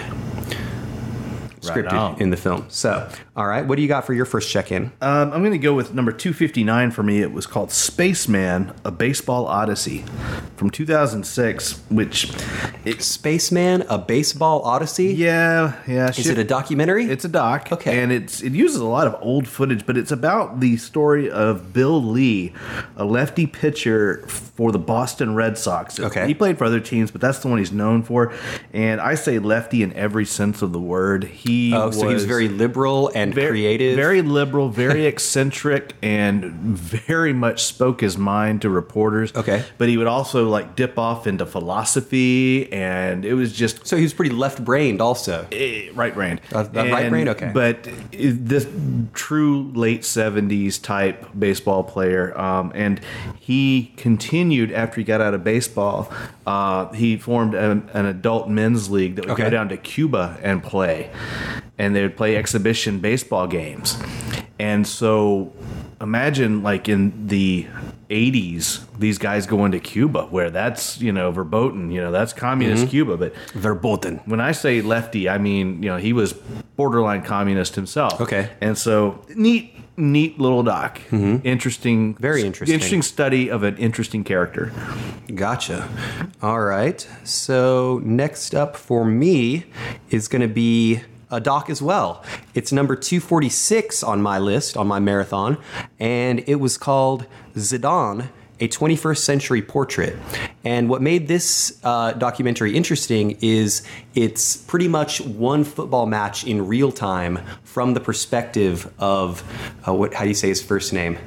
in the film. So, all right, what do you got for your first check-in? I'm going to go with number 259 for me. It was called Spaceman, A Baseball Odyssey from 2006, which... Spaceman, A Baseball Odyssey? Yeah. Is it a documentary? It's a doc. Okay. And it uses a lot of old footage, but it's about the story of Bill Lee, a lefty pitcher for the Boston Red Sox. Okay. He played for other teams, but that's the one he's known for. And I say lefty in every sense of the word. So he was very liberal and creative. Very liberal, very eccentric, and very much spoke his mind to reporters. Okay. But he would also dip off into philosophy, and it was just... So he was pretty left-brained also. Right-brained. Right brain? Okay. But this true late 70s type baseball player, and he continued after he got out of baseball. He formed an adult men's league that would go down to Cuba and play. And they would play exhibition baseball games. And so imagine in the 80s, these guys going to Cuba, where that's, verboten, that's communist Cuba. But verboten. When I say lefty, I mean, he was borderline communist himself. Okay. And so neat little doc. Interesting. Very interesting. Interesting study of an interesting character. Gotcha. All right. So next up for me is going to be a doc as well. It's number 246 on my list, on my marathon, and it was called Zidane, a 21st Century Portrait. And what made this documentary interesting is it's pretty much one football match in real time from the perspective of, how do you say his first name?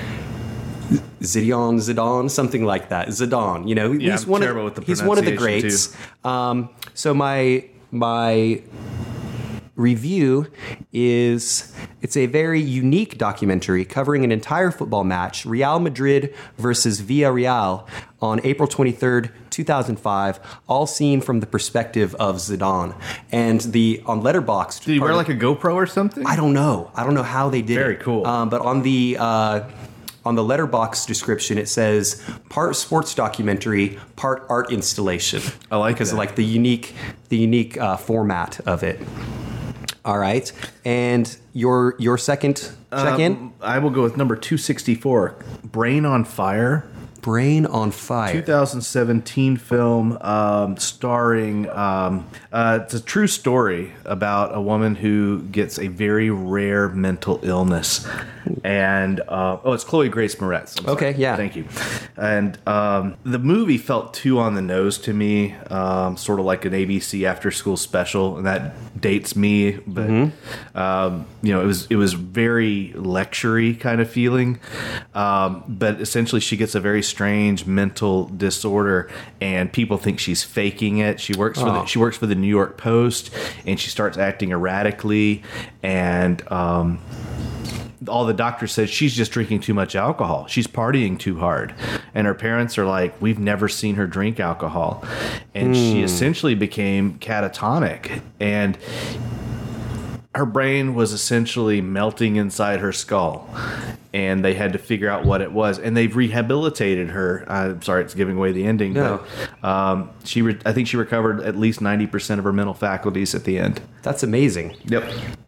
Zidane, something like that. Zidane, he's one of the greats. So my review is It's a very unique documentary covering an entire football match, Real Madrid versus Villarreal, on April 23rd, 2005, all seen from the perspective of Zidane. And on Letterboxd... Did he wear like a GoPro or something? I don't know. I don't know how they did it. Very cool. But on the Letterboxd description, it says part sports documentary, part art installation. I like because that. like the unique format of it. All right, and your second check-in? I will go with number 264, Brain on Fire. Brain on Fire. 2017 film starring, it's a true story about a woman who gets a very rare mental illness. And, it's Chloe Grace Moretz. I'm sorry. Okay, yeah. Thank you. And the movie felt too on the nose to me, sort of like an ABC after school special, and that dates me. But, it was very lecture-y kind of feeling. But essentially she gets a very strange mental disorder, and people think she's faking it. She works for the New York Post, and she starts acting erratically, and all the doctor says she's just drinking too much alcohol. She's partying too hard. And her parents are like, we've never seen her drink alcohol. And she essentially became catatonic. And her brain was essentially melting inside her skull. And they had to figure out what it was. And they've rehabilitated her. I'm sorry, it's giving away the ending. No. But I think she recovered at least 90% of her mental faculties at the end. That's amazing. Yep.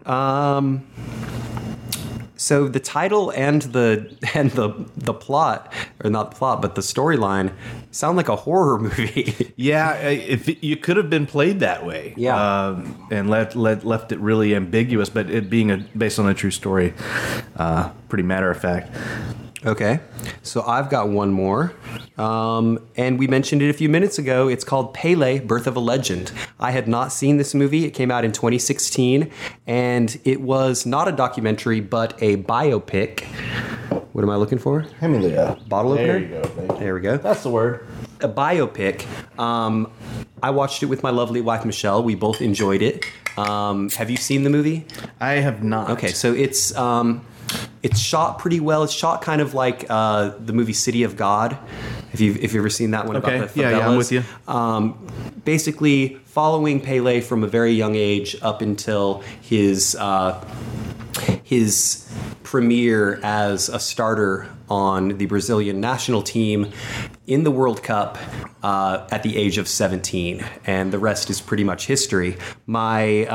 So the title and the plot, or not the plot, but the storyline, sound like a horror movie. Yeah, you could have been played that way. Yeah. And left it really ambiguous, but it being based on a true story, pretty matter of fact. Okay, so I've got one more, and we mentioned it a few minutes ago. It's called Pele, Birth of a Legend. I had not seen this movie. It came out in 2016, and it was not a documentary, but a biopic. What am I looking for? Hand me the bottle opener? There you go. Thank you. There we go. That's the word. A biopic. I watched it with my lovely wife, Michelle. We both enjoyed it. Have you seen the movie? I have not. Okay, so it's shot pretty well. It's shot kind of like the movie City of God. If you've ever seen that one about the favelas. Yeah, I'm with you. Basically, following Pele from a very young age up until his premiere as a starter on the Brazilian national team in the World Cup at the age of 17, and the rest is pretty much history. My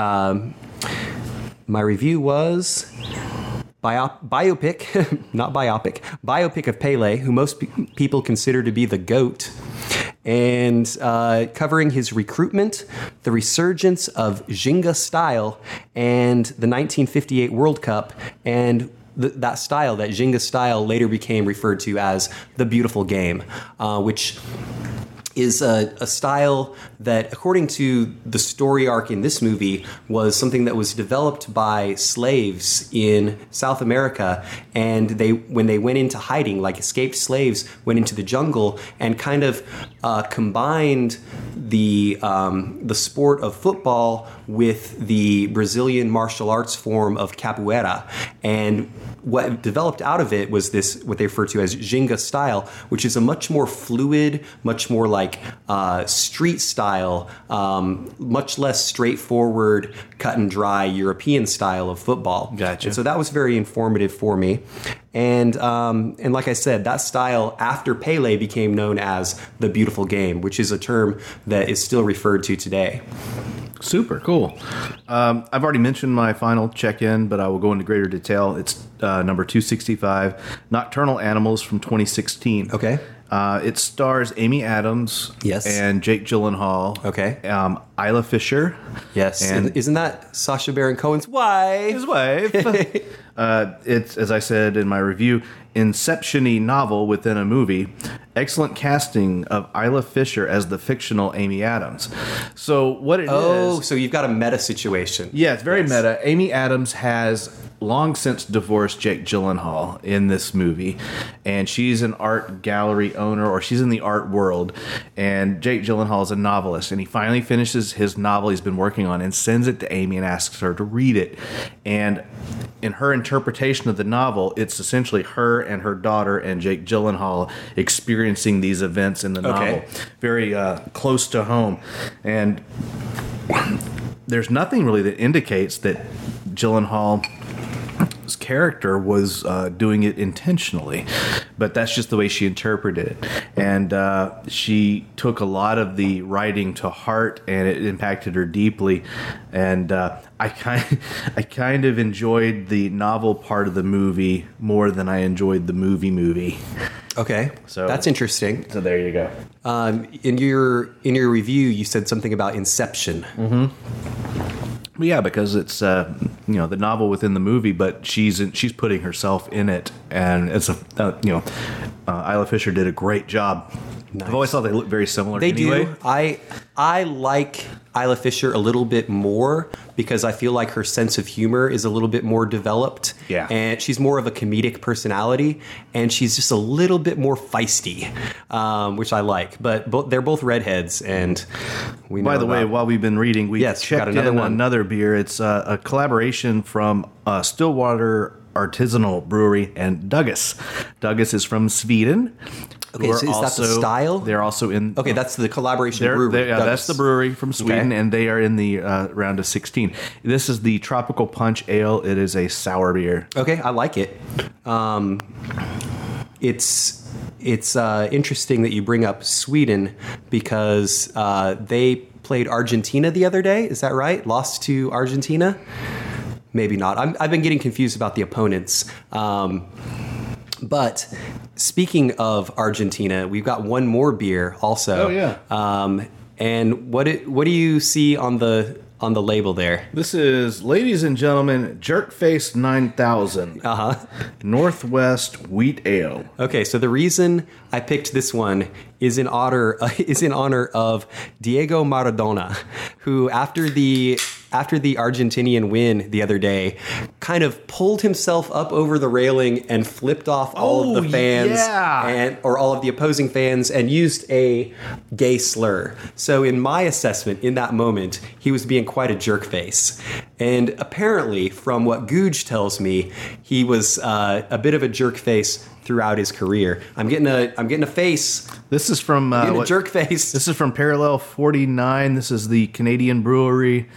review was biopic, not biopic, biopic of Pele, who most people consider to be the GOAT, and covering his recruitment, the resurgence of Ginga style, and the 1958 World Cup, and that style, that Ginga style, later became referred to as the beautiful game, which is a style that, according to the story arc in this movie, was something that was developed by slaves in South America, and when they went into hiding, like escaped slaves, went into the jungle and kind of combined the sport of football with the Brazilian martial arts form of capoeira. And what developed out of it was this, what they refer to as Ginga style, which is a much more fluid, much more like street style, much less straightforward, cut and dry European style of football. Gotcha. And so that was very informative for me. And like I said, that style after Pele became known as the beautiful game, which is a term that is still referred to today. Super cool. I've already mentioned my final check-in, but I will go into greater detail. It's number 265, Nocturnal Animals from 2016. Okay. It stars Amy Adams, yes, and Jake Gyllenhaal. Okay. Isla Fisher. Yes. And isn't that Sacha Baron Cohen's wife? His wife. It's, as I said in my review, Inception-y novel within a movie. Excellent casting of Isla Fisher as the fictional Amy Adams. So what it is... Oh, so you've got a meta situation. Yeah, it's very meta. Amy Adams has long since divorced Jake Gyllenhaal in this movie, and she's an art gallery owner, or she's in the art world, and Jake Gyllenhaal is a novelist, and he finally finishes his novel he's been working on and sends it to Amy and asks her to read it. And in her interpretation of the novel, it's essentially her and her daughter and Jake Gyllenhaal experiencing these events in the novel, very close to home. And there's nothing really that indicates that Gyllenhaal's character was doing it intentionally, but that's just the way she interpreted it. And she took a lot of the writing to heart, and it impacted her deeply. And I kind of enjoyed the novel part of the movie more than I enjoyed the movie. Okay, so that's interesting. So there you go. In your review, you said something about Inception. Mm-hmm. Yeah, because it's the novel within the movie, but she's putting herself in it, and it's Isla Fisher did a great job. Nice. I've always thought they look very similar. They anyway. do. I like Isla Fisher a little bit more because I feel like her sense of humor is a little bit more developed. Yeah. And she's more of a comedic personality, and she's just a little bit more feisty, which I like. But they're both redheads, and we know. By the way, while we've been reading, we checked another beer. It's a collaboration from Stillwater Artisanal Brewery and Dugges. Dugges is from Sweden. Okay, so is that the style? They're also in... Okay, that's the collaboration brewery. That's the brewery from Sweden, and they are in the round of 16. This is the Tropical Punch Ale. It is a sour beer. Okay, I like it. It's interesting that you bring up Sweden because they played Argentina the other day. Is that right? Lost to Argentina? Maybe not. I've been getting confused about the opponents. But speaking of Argentina, we've got one more beer also. Oh yeah. And what do you see on the label there? This is, ladies and gentlemen, Jerkface 9000. Northwest Wheat Ale. Okay, so the reason I picked this one is in honor of Diego Maradona, who after the Argentinian win the other day, kind of pulled himself up over the railing and flipped off all of the fans or all of the opposing fans and used a gay slur. So in my assessment, in that moment, he was being quite a jerk face. And apparently, from what Googe tells me, he was a bit of a jerk face throughout his career. I'm getting a face. This is from a jerk face. This is from Parallel 49. This is the Canadian brewery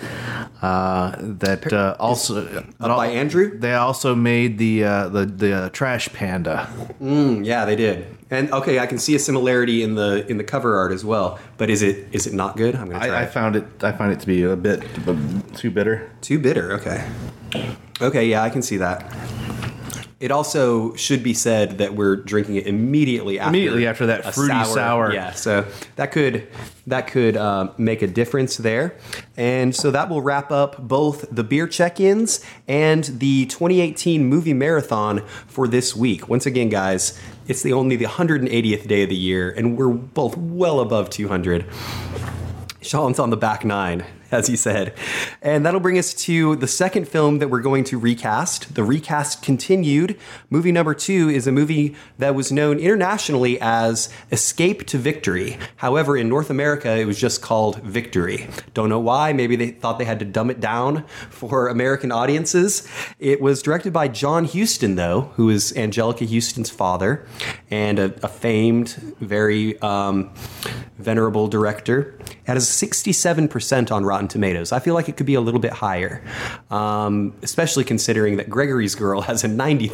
that also by Andrew. They also made the Trash Panda. Yeah, they did. And okay, I can see a similarity in the cover art as well. But is it not good? I'm gonna try. I find it to be a bit too bitter. Too bitter. Okay. Okay. Yeah, I can see that. It also should be said that we're drinking it immediately after that fruity sour. Yeah, so that could make a difference there. And so that will wrap up both the beer check-ins and the 2018 movie marathon for this week. Once again, guys, it's only the 180th day of the year, and we're both well above 200. Sean's on the back nine, as he said. And that'll bring us to the second film that we're going to recast. The recast continued. Movie number 2 is a movie that was known internationally as Escape to Victory. However, in North America, it was just called Victory. Don't know why. Maybe they thought they had to dumb it down for American audiences. It was directed by John Huston, though, who is Angelica Houston's father and a famed, very venerable director. It has 67% on Rotten Tomatoes. I feel like it could be a little bit higher, especially considering that Gregory's Girl has a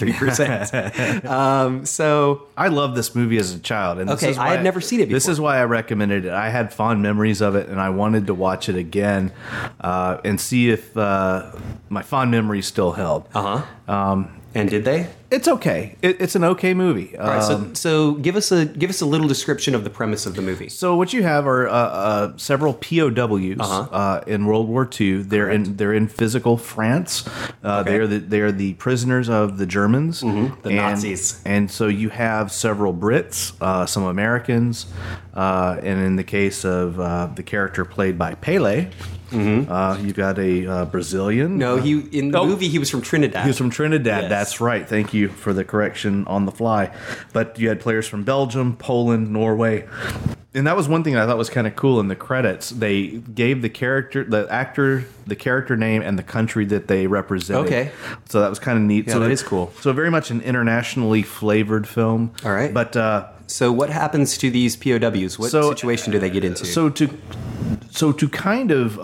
93%. So I loved this movie as a child. And okay, I had never seen it before. This is why I recommended it. I had fond memories of it, and I wanted to watch it again and see if my fond memories still held. And did they? It's okay. It's an okay movie. All right, so give us a little description of the premise of the movie. So what you have are several POWs in World War II. They're in physical France. They are the prisoners of the Germans, the Nazis. And so you have several Brits, some Americans, and in the case of the character played by Pele. You got a Brazilian. No, in the movie he was from Trinidad. He was from Trinidad. Yes. That's right. Thank you for the correction on the fly. But you had players from Belgium, Poland, Norway. And that was one thing I thought was kind of cool in the credits. They gave the actor, the character name, and the country that they represented. Okay. So that was kind of neat. Yeah, so that is cool. So very much an internationally flavored film. All right. But so what happens to these POWs? What situation do they get into? So to kind of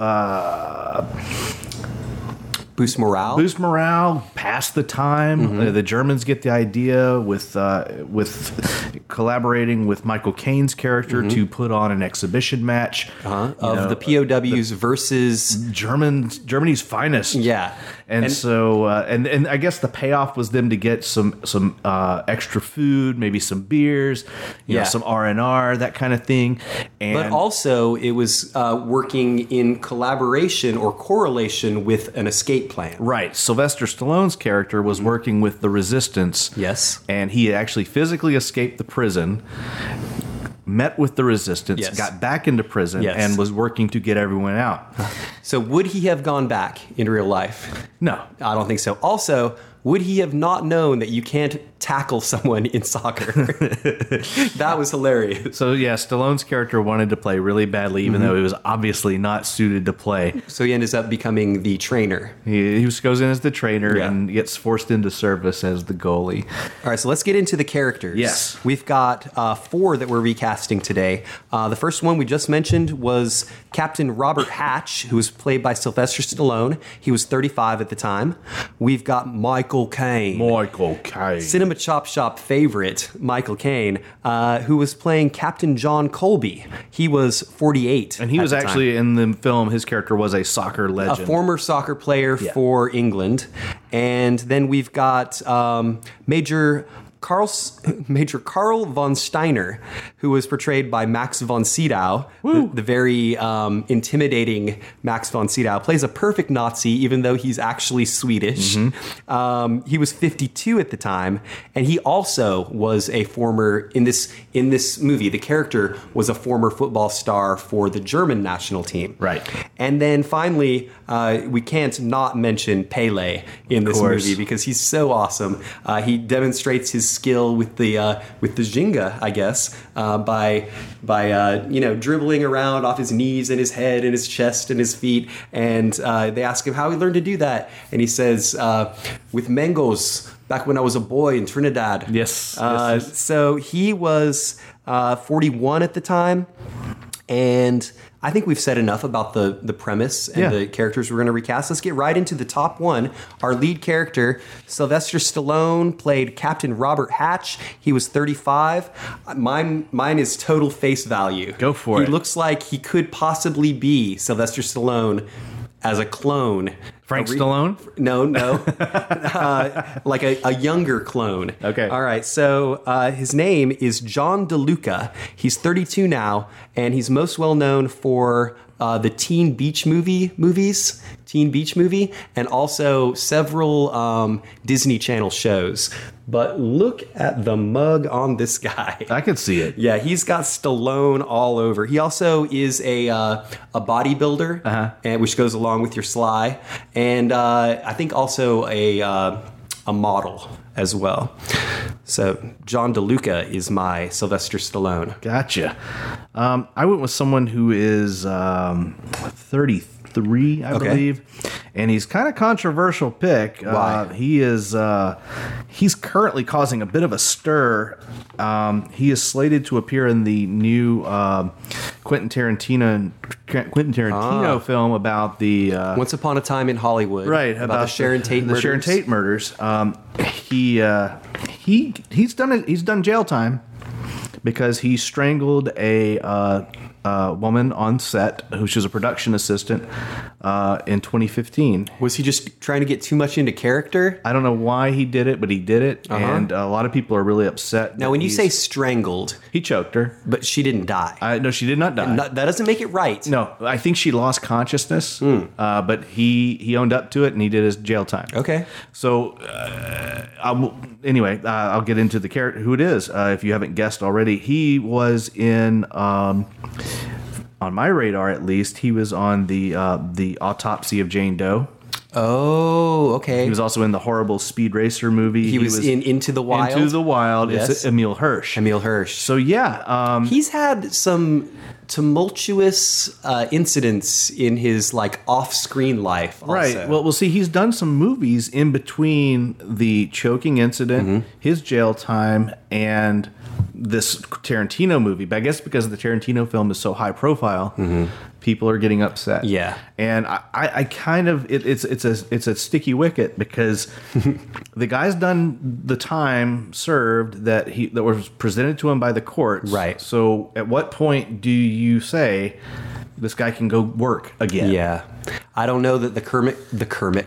boost morale, pass the time. The Germans get the idea with collaborating with Michael Caine's character to put on an exhibition match of the POWs versus Germany's finest. Yeah. And so I guess the payoff was them to get some extra food, maybe some beers, some R&R, that kind of thing. But also it was working in collaboration or correlation with an escape plan. Right. Sylvester Stallone's character was working with the Resistance. Yes. And he actually physically escaped the prison, met with the Resistance, got back into prison, and was working to get everyone out. So would he have gone back in real life? No. I don't think so. Also, would he have not known that you can't tackle someone in soccer? That was hilarious. So, Stallone's character wanted to play really badly, even though he was obviously not suited to play. So he ends up becoming the trainer. He goes in as the trainer and gets forced into service as the goalie. All right, so let's get into the characters. Yes. We've got 4 that we're recasting today. The first one we just mentioned was Captain Robert Hatch, who was played by Sylvester Stallone. He was 35 at the time. We've got Michael Caine. Cinema Chop Shop favorite, Michael Caine, who was playing Captain John Colby. He was 48. And he was actually in the film, his character was a soccer legend. A former soccer player for England. And then we've got Major Carl von Steiner, who was portrayed by Max von Sydow, the very intimidating Max von Sydow, plays a perfect Nazi, even though he's actually Swedish. He was 52 at the time, and he also was a former, in this movie, the character was a former football star for the German national team. Right. And then finally, we can't not mention Pele in this movie because he's so awesome. He demonstrates his skill with the Jenga, I guess, by dribbling around off his knees and his head and his chest and his feet. And they ask him how he learned to do that, and he says, "With mangoes." Back when I was a boy in Trinidad. Yes. So he was 41 at the time, and I think we've said enough about the premise and the characters we're going to recast. Let's get right into the top one. Our lead character, Sylvester Stallone, played Captain Robert Hatch. He was 35. Mine is total face value. Go for it. He looks like he could possibly be Sylvester Stallone as a clone. Frank Stallone? No. Like a younger clone. Okay. All right. So his name is John DeLuca. He's 32 now, and he's most well known for the Teen Beach movies, and also several Disney Channel shows. But look at the mug on this guy. I can see it. Yeah, he's got Stallone all over. He also is a bodybuilder, and which goes along with your Sly, and I think also a model as well. So John DeLuca is my Sylvester Stallone. Gotcha. I went with someone who is 33, I believe, and he's kind of controversial pick. Why? He's currently causing a bit of a stir. He is slated to appear in the new Quentin Tarantino film about the Once Upon a Time in Hollywood, right? About the Sharon Tate murders. The Sharon Tate murders. He's done jail time because he strangled a woman on set, who she was a production assistant, in 2015. Was he just trying to get too much into character? I don't know why he did it, but he did it, and a lot of people are really upset. Now, when you say strangled, he choked her, but she didn't die. No, she did not die. That doesn't make it right. No, I think she lost consciousness, but he owned up to it and he did his jail time. Okay. So, I'll get into the character who it is. If you haven't guessed already, he was in. On my radar, at least, he was on the Autopsy of Jane Doe. Oh, okay. He was also in the horrible Speed Racer movie. He was in Into the Wild. Into the Wild. Yes. It's Emile Hirsch. Emile Hirsch. So yeah, he's had some tumultuous incidents in his like off-screen life. Also. Right. Well, we'll see. He's done some movies in between the choking incident, his jail time, and this Tarantino movie. But I guess because the Tarantino film is so high profile, people are getting upset. Yeah. And I kind of it's a sticky wicket because the guy's done the time served that was presented to him by the courts. Right. So at what point do you say this guy can go work again? Yeah. I don't know that the current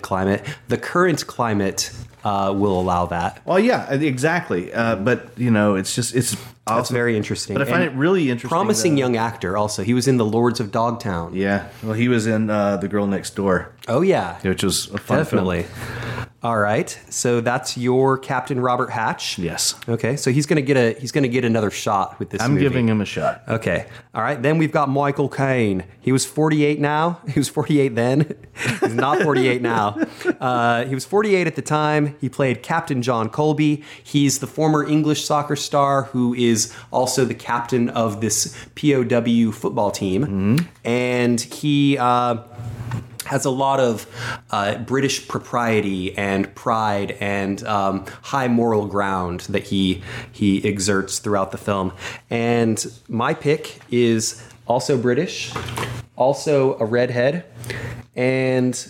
climate will allow that. Well, yeah, exactly. But it's That's very interesting. But I find it really interesting. Promising young actor. Also, he was in The Lords of Dogtown. Yeah. Well, he was in The Girl Next Door. Oh yeah, Which was a fun definitely. film. All right, so that's your Captain Robert Hatch. Yes. Okay, so he's gonna get another shot with this. I'm movie. giving him a shot. Okay. All right. Then we've got Michael Caine. He was 48 now. He was 48 then. He's not 48 now. He was 48 at the time. He played Captain John Colby. He's the former English soccer star who is also the captain of this POW football team. And he has a lot of British propriety and pride and high moral ground that he exerts throughout the film. And my pick is also British, also a redhead, and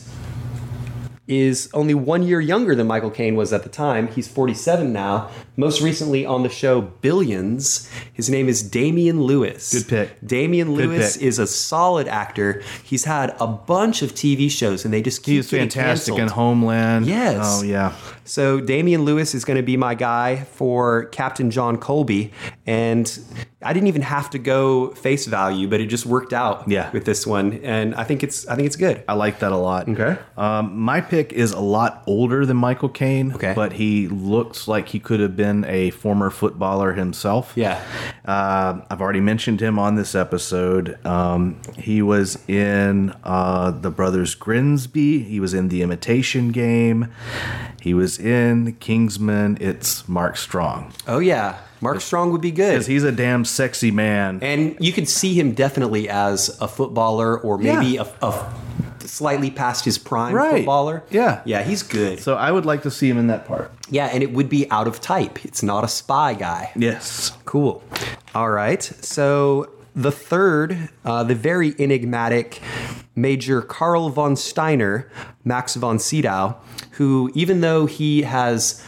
is only 1 year younger than Michael Caine was at the time. He's 47 now. Most recently on the show Billions. His name is Damian Lewis. Good pick. Damian Lewis pick. is a solid actor. He's had a bunch of TV shows, and they just keep He's getting fantastic canceled. in Homeland. Yes. Oh, yeah. So Damian Lewis is going to be my guy for Captain John Colby, and I didn't even have to go face value, but it just worked out with this one, and I think it's good. I like that a lot. Okay. My pick is a lot older than Michael Caine, but he looks like he could have been a former footballer himself. Yeah. I've already mentioned him on this episode. He was in The Brothers Grimsby. He was in The Imitation Game. He was in Kingsman. It's Mark Strong. Oh, yeah. Mark Strong would be good. Because he's a damn sexy man. And you could see him definitely as a footballer or maybe a slightly past his prime footballer. Yeah. Yeah, he's good. So I would like to see him in that part. Yeah, and it would be out of type. It's not a spy guy. Yes. Cool. All right. So the third, the very enigmatic Major Karl von Steiner, Max von Sydow, who, even though he has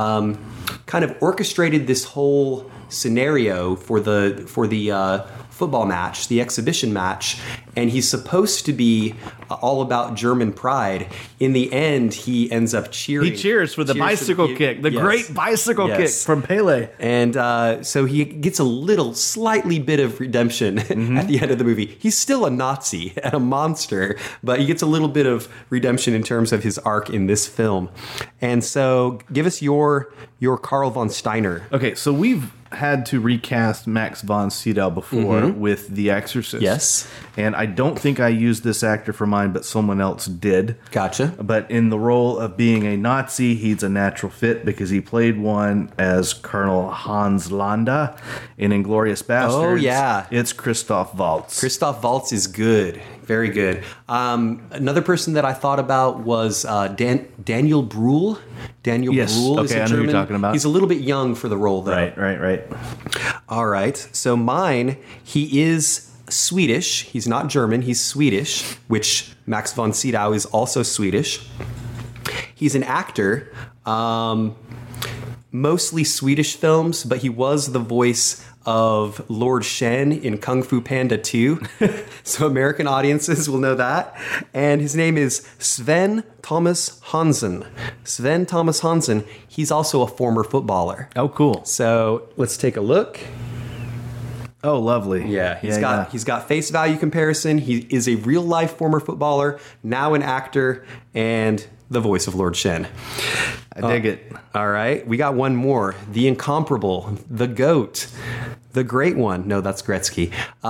kind of orchestrated this whole scenario for the football match, the exhibition match, and he's supposed to be all about German pride. In the end, he ends up cheering. He cheers for the bicycle kick, the great bicycle kick from Pele. And so he gets a slightly bit of redemption at the end of the movie. He's still a Nazi and a monster, but he gets a little bit of redemption in terms of his arc in this film. And so give us your Karl von Steiner. Okay, so we've had to recast Max von Sydow before with The Exorcist. Yes. And I don't think I used this actor for mine, but someone else did. Gotcha. But in the role of being a Nazi, he's a natural fit because he played one as Colonel Hans Landa in Inglourious Basterds. Oh, yeah. It's Christoph Waltz. Christoph Waltz is good. Very good. Another person that I thought about was Daniel Bruhl. Daniel Bruhl is a German. I know who you're talking about. He's a little bit young for the role, though. Right. All right. So mine, he is Swedish. He's not German. He's Swedish, which Max von Sydow is also Swedish. He's an actor. mostly Swedish films, but he was the voice of Lord Shen in Kung Fu Panda 2. So American audiences will know that. And his name is Sven Thomas Hansen. Sven Thomas Hansen, he's also a former footballer. Oh, cool. So let's take a look. Oh, lovely. Yeah, he's got face value comparison. He is a real life former footballer, now an actor, and the voice of Lord Shen. I dig it. All right, we got one more. The incomparable, the GOAT, the great one. No, that's Gretzky.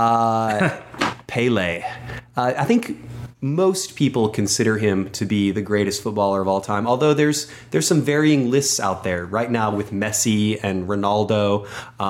Pele. I think most people consider him to be the greatest footballer of all time, although there's some varying lists out there right now with Messi and Ronaldo.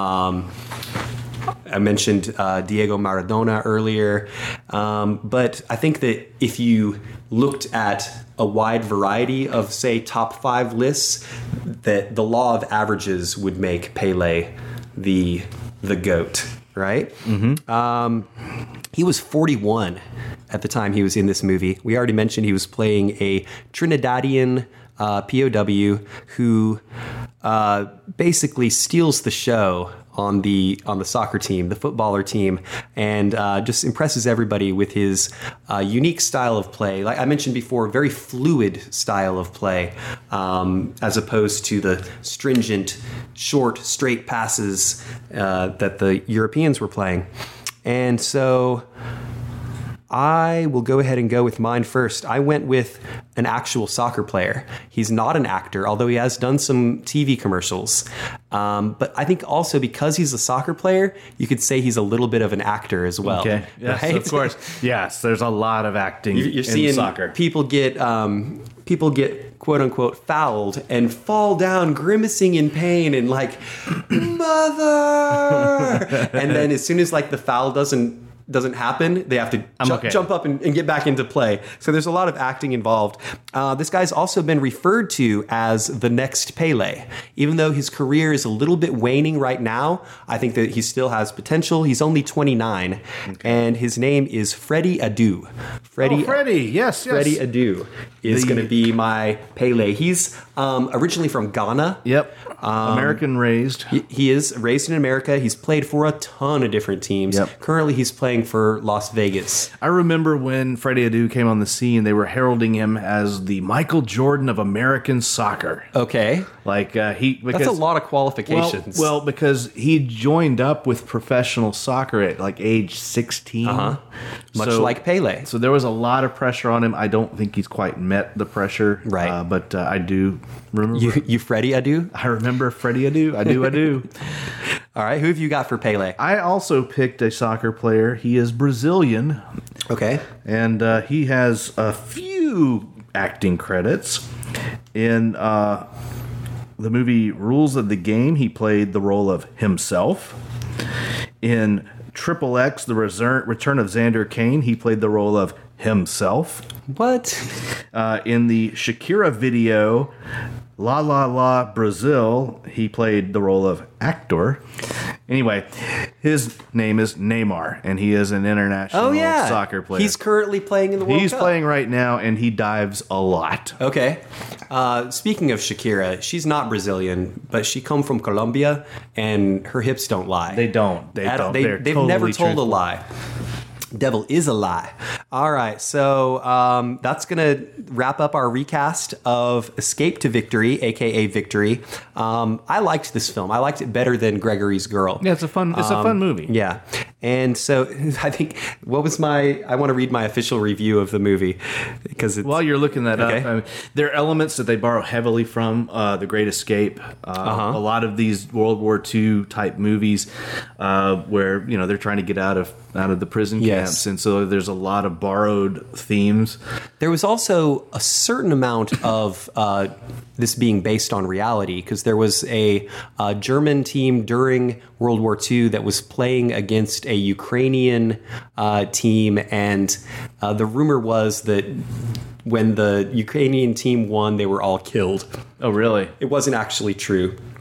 I mentioned Diego Maradona earlier, but I think that if you looked at a wide variety of, say, top 5 lists, that the law of averages would make Pele the GOAT, right? Mm-hmm. He was 41 at the time he was in this movie. We already mentioned he was playing a Trinidadian POW who basically steals the show on the soccer team, the footballer team, and just impresses everybody with his unique style of play. Like I mentioned before, very fluid style of play, as opposed to the stringent, short, straight passes that the Europeans were playing. And so I will go ahead and go with mine first. I went with an actual soccer player. He's not an actor, although he has done some TV commercials. But I think also because he's a soccer player, you could say he's a little bit of an actor as well. Okay, yes, right? of course. Yes, there's a lot of acting You're seeing in soccer. People get quote unquote fouled and fall down grimacing in pain and like, mother. And then as soon as like the foul doesn't happen, they have to jump up and get back into play. So there's a lot of acting involved. This guy's also been referred to as the next Pele. Even though his career is a little bit waning right now, I think that he still has potential. He's only 29, and his name is Freddie Adu. Freddie, yes. Freddie Adu is going to be my Pele. He's originally from Ghana. Yep. American raised. He is raised in America. He's played for a ton of different teams. Yep. Currently, he's playing for Las Vegas. I remember when Freddie Adu came on the scene, they were heralding him as the Michael Jordan of American soccer. Okay. Because that's a lot of qualifications. Well, because he joined up with professional soccer at like age 16. Much like Pele. So there was a lot of pressure on him. I don't think he's quite met the pressure. Right. But I do remember. You Freddie Adu? I remember Freddie Adu. I do. All right. Who have you got for Pele? I also picked a soccer player. He is Brazilian. Okay. And he has a few acting credits. In the movie Rules of the Game, he played the role of himself. In Triple X, The Return of Xander Kane, he played the role of himself. What? In the Shakira video, La La La Brazil, he played the role of actor. Anyway, his name is Neymar, and he is an international soccer player. He's currently playing in the World Cup. He's playing right now, and he dives a lot. Okay. Speaking of Shakira, she's not Brazilian, but she come from Colombia, and her hips don't lie. They don't. They've totally never told truthful. a lie. Devil is a lie. All right, so that's going to wrap up our recast of Escape to Victory, a.k.a. Victory. I liked this film. I liked it better than Gregory's Girl. Yeah, it's a fun movie. Yeah. And so I think, I want to read my official review of the movie. Because while you're looking that okay. up, I mean, there are elements that they borrow heavily from The Great Escape. A lot of these World War II type movies where, they're trying to get out of the prison camps. And so there's a lot of borrowed themes. There was also a certain amount of this being based on reality, because there was a German team during World War II that was playing against a Ukrainian team, and the rumor was that when the Ukrainian team won, they were all killed. Oh, really? It wasn't actually true.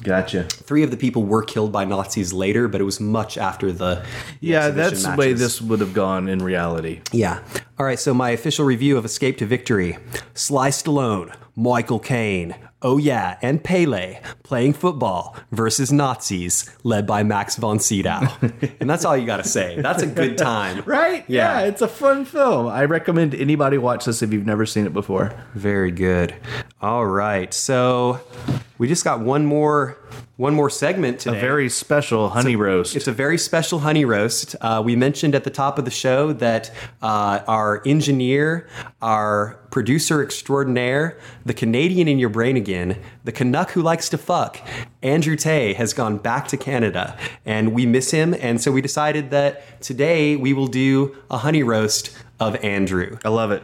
Gotcha. 3 of the people were killed by Nazis later, but it was much after the Yeah, exhibition that's the way matches. this would have gone in reality. Yeah. All right, so my official review of Escape to Victory. Sly Stallone, Michael Caine, oh yeah, and Pele playing football versus Nazis led by Max von Sydow. And that's all you got to say. That's a good time. Right? Yeah. It's a fun film. I recommend anybody watch this if you've never seen it before. Very good. All right, so we just got one more segment today. A very special honey roast. It's a very special honey roast. We mentioned at the top of the show that our engineer, our producer extraordinaire, the Canadian in your brain again, the Canuck who likes to fuck, Andrew Tay has gone back to Canada, and we miss him. And so we decided that today we will do a honey roast of Andrew. I love it.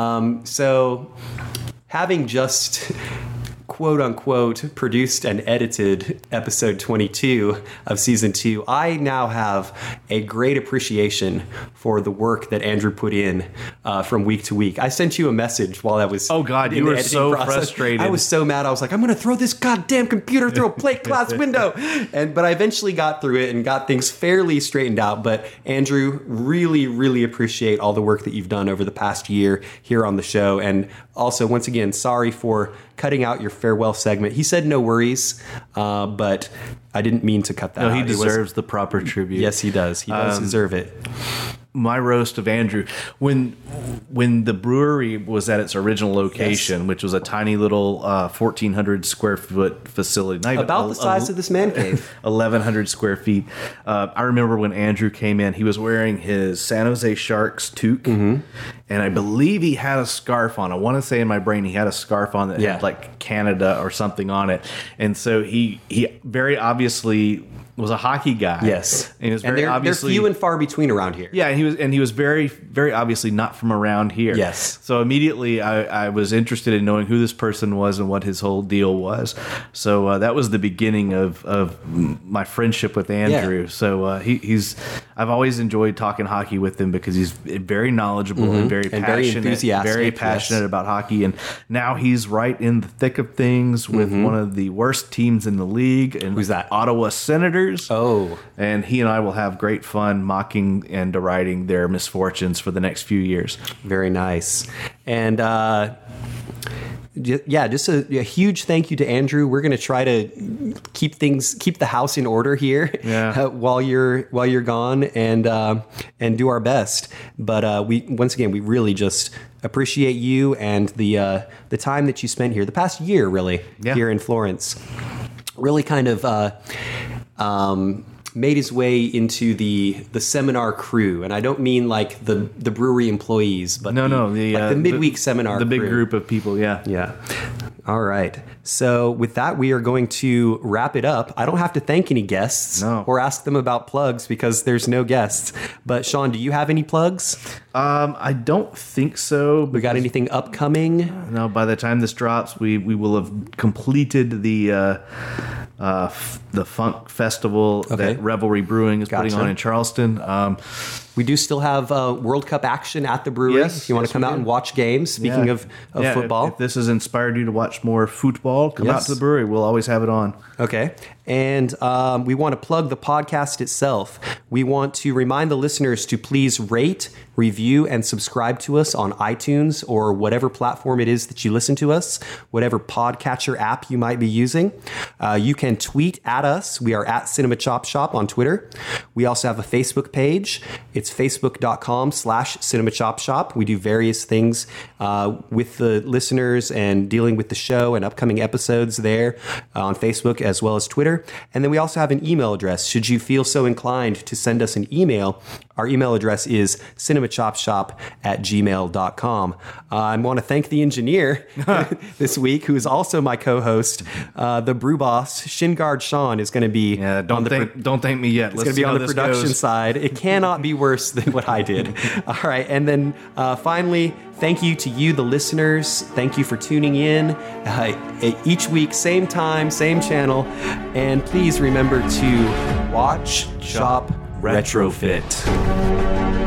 So having just quote unquote produced and edited episode 22 of season 2, I now have a great appreciation for the work that Andrew put in from week to week. I sent you a message while I was Oh God, in you the were editing so process. frustrated. I was so mad. I was like, I'm going to throw this goddamn computer through a plate glass window. But I eventually got through it and got things fairly straightened out. But Andrew, really, really appreciate all the work that you've done over the past year here on the show. And also, once again, sorry for cutting out your farewell segment. He said no worries, but I didn't mean to cut that out. No, he It was- deserves the proper tribute. Yes, he does. He does deserve it. My roast of Andrew, when the brewery was at its original location, which was a tiny little 1,400 square foot facility, not even About the size of this man cave. 1,100 square feet. I remember when Andrew came in, he was wearing his San Jose Sharks toque, and I believe he had a scarf on. I want to say in my brain he had a scarf on that Yeah. had like Canada or something on it, and so he very obviously was a hockey guy. Yes. and he was And very they're obviously few and far between around here. yeah, he was very, very obviously not from around here. Yes. So immediately I was interested in knowing who this person was and what his whole deal was. So that was the beginning of my friendship with Andrew. Yeah. So I've always enjoyed talking hockey with him because he's very knowledgeable and very And very passionate, enthusiastic, very yes. passionate about hockey. And now he's right in the thick of things with one of the worst teams in the league. And Who's that? Ottawa Senators. Oh. And he and I will have great fun mocking and deriding their misfortunes for the next few years. Very nice. And just a huge thank you to Andrew. We're going to try to keep the house in order here while you're gone and do our best. But we really just appreciate you and the time that you spent here, the past year really here in Florence. Really kind of made his way into the seminar crew, and I don't mean like the brewery employees, but the midweek seminar the big crew. group of people. Yeah. All right. So with that, we are going to wrap it up. I don't have to thank any guests or ask them about plugs because there's no guests. But Sean, do you have any plugs? I don't think so. We got anything upcoming? No. By the time this drops, we will have completed the Funk Festival that Revelry Brewing is putting on in Charleston. We do still have World Cup action at the brewery. If you want to come out and watch games. Speaking of football. If this has inspired you to watch more football, come out to the brewery. We'll always have it on. Okay. And we want to plug the podcast itself. We want to remind the listeners to please rate, review, and subscribe to us on iTunes or whatever platform it is that you listen to us, whatever podcatcher app you might be using. You can tweet at us. We are at Cinema Chop Shop on Twitter. We also have a Facebook page. It's facebook.com/Cinema Chop Shop. We do various things with the listeners and dealing with the show and upcoming episodes there on Facebook as well as Twitter. And then we also have an email address. Should you feel so inclined to send us an email, our email address is cinemachopshop@gmail.com. I want to thank the engineer this week, who is also my co-host. The brew boss, Shingard Sean, is going to be don't thank me yet. It's going to be on the production side. It cannot be worse than what I did. All right. And then finally, thank you to you, the listeners. Thank you for tuning in each week, same time, same channel. And please remember to watch, shop, retrofit.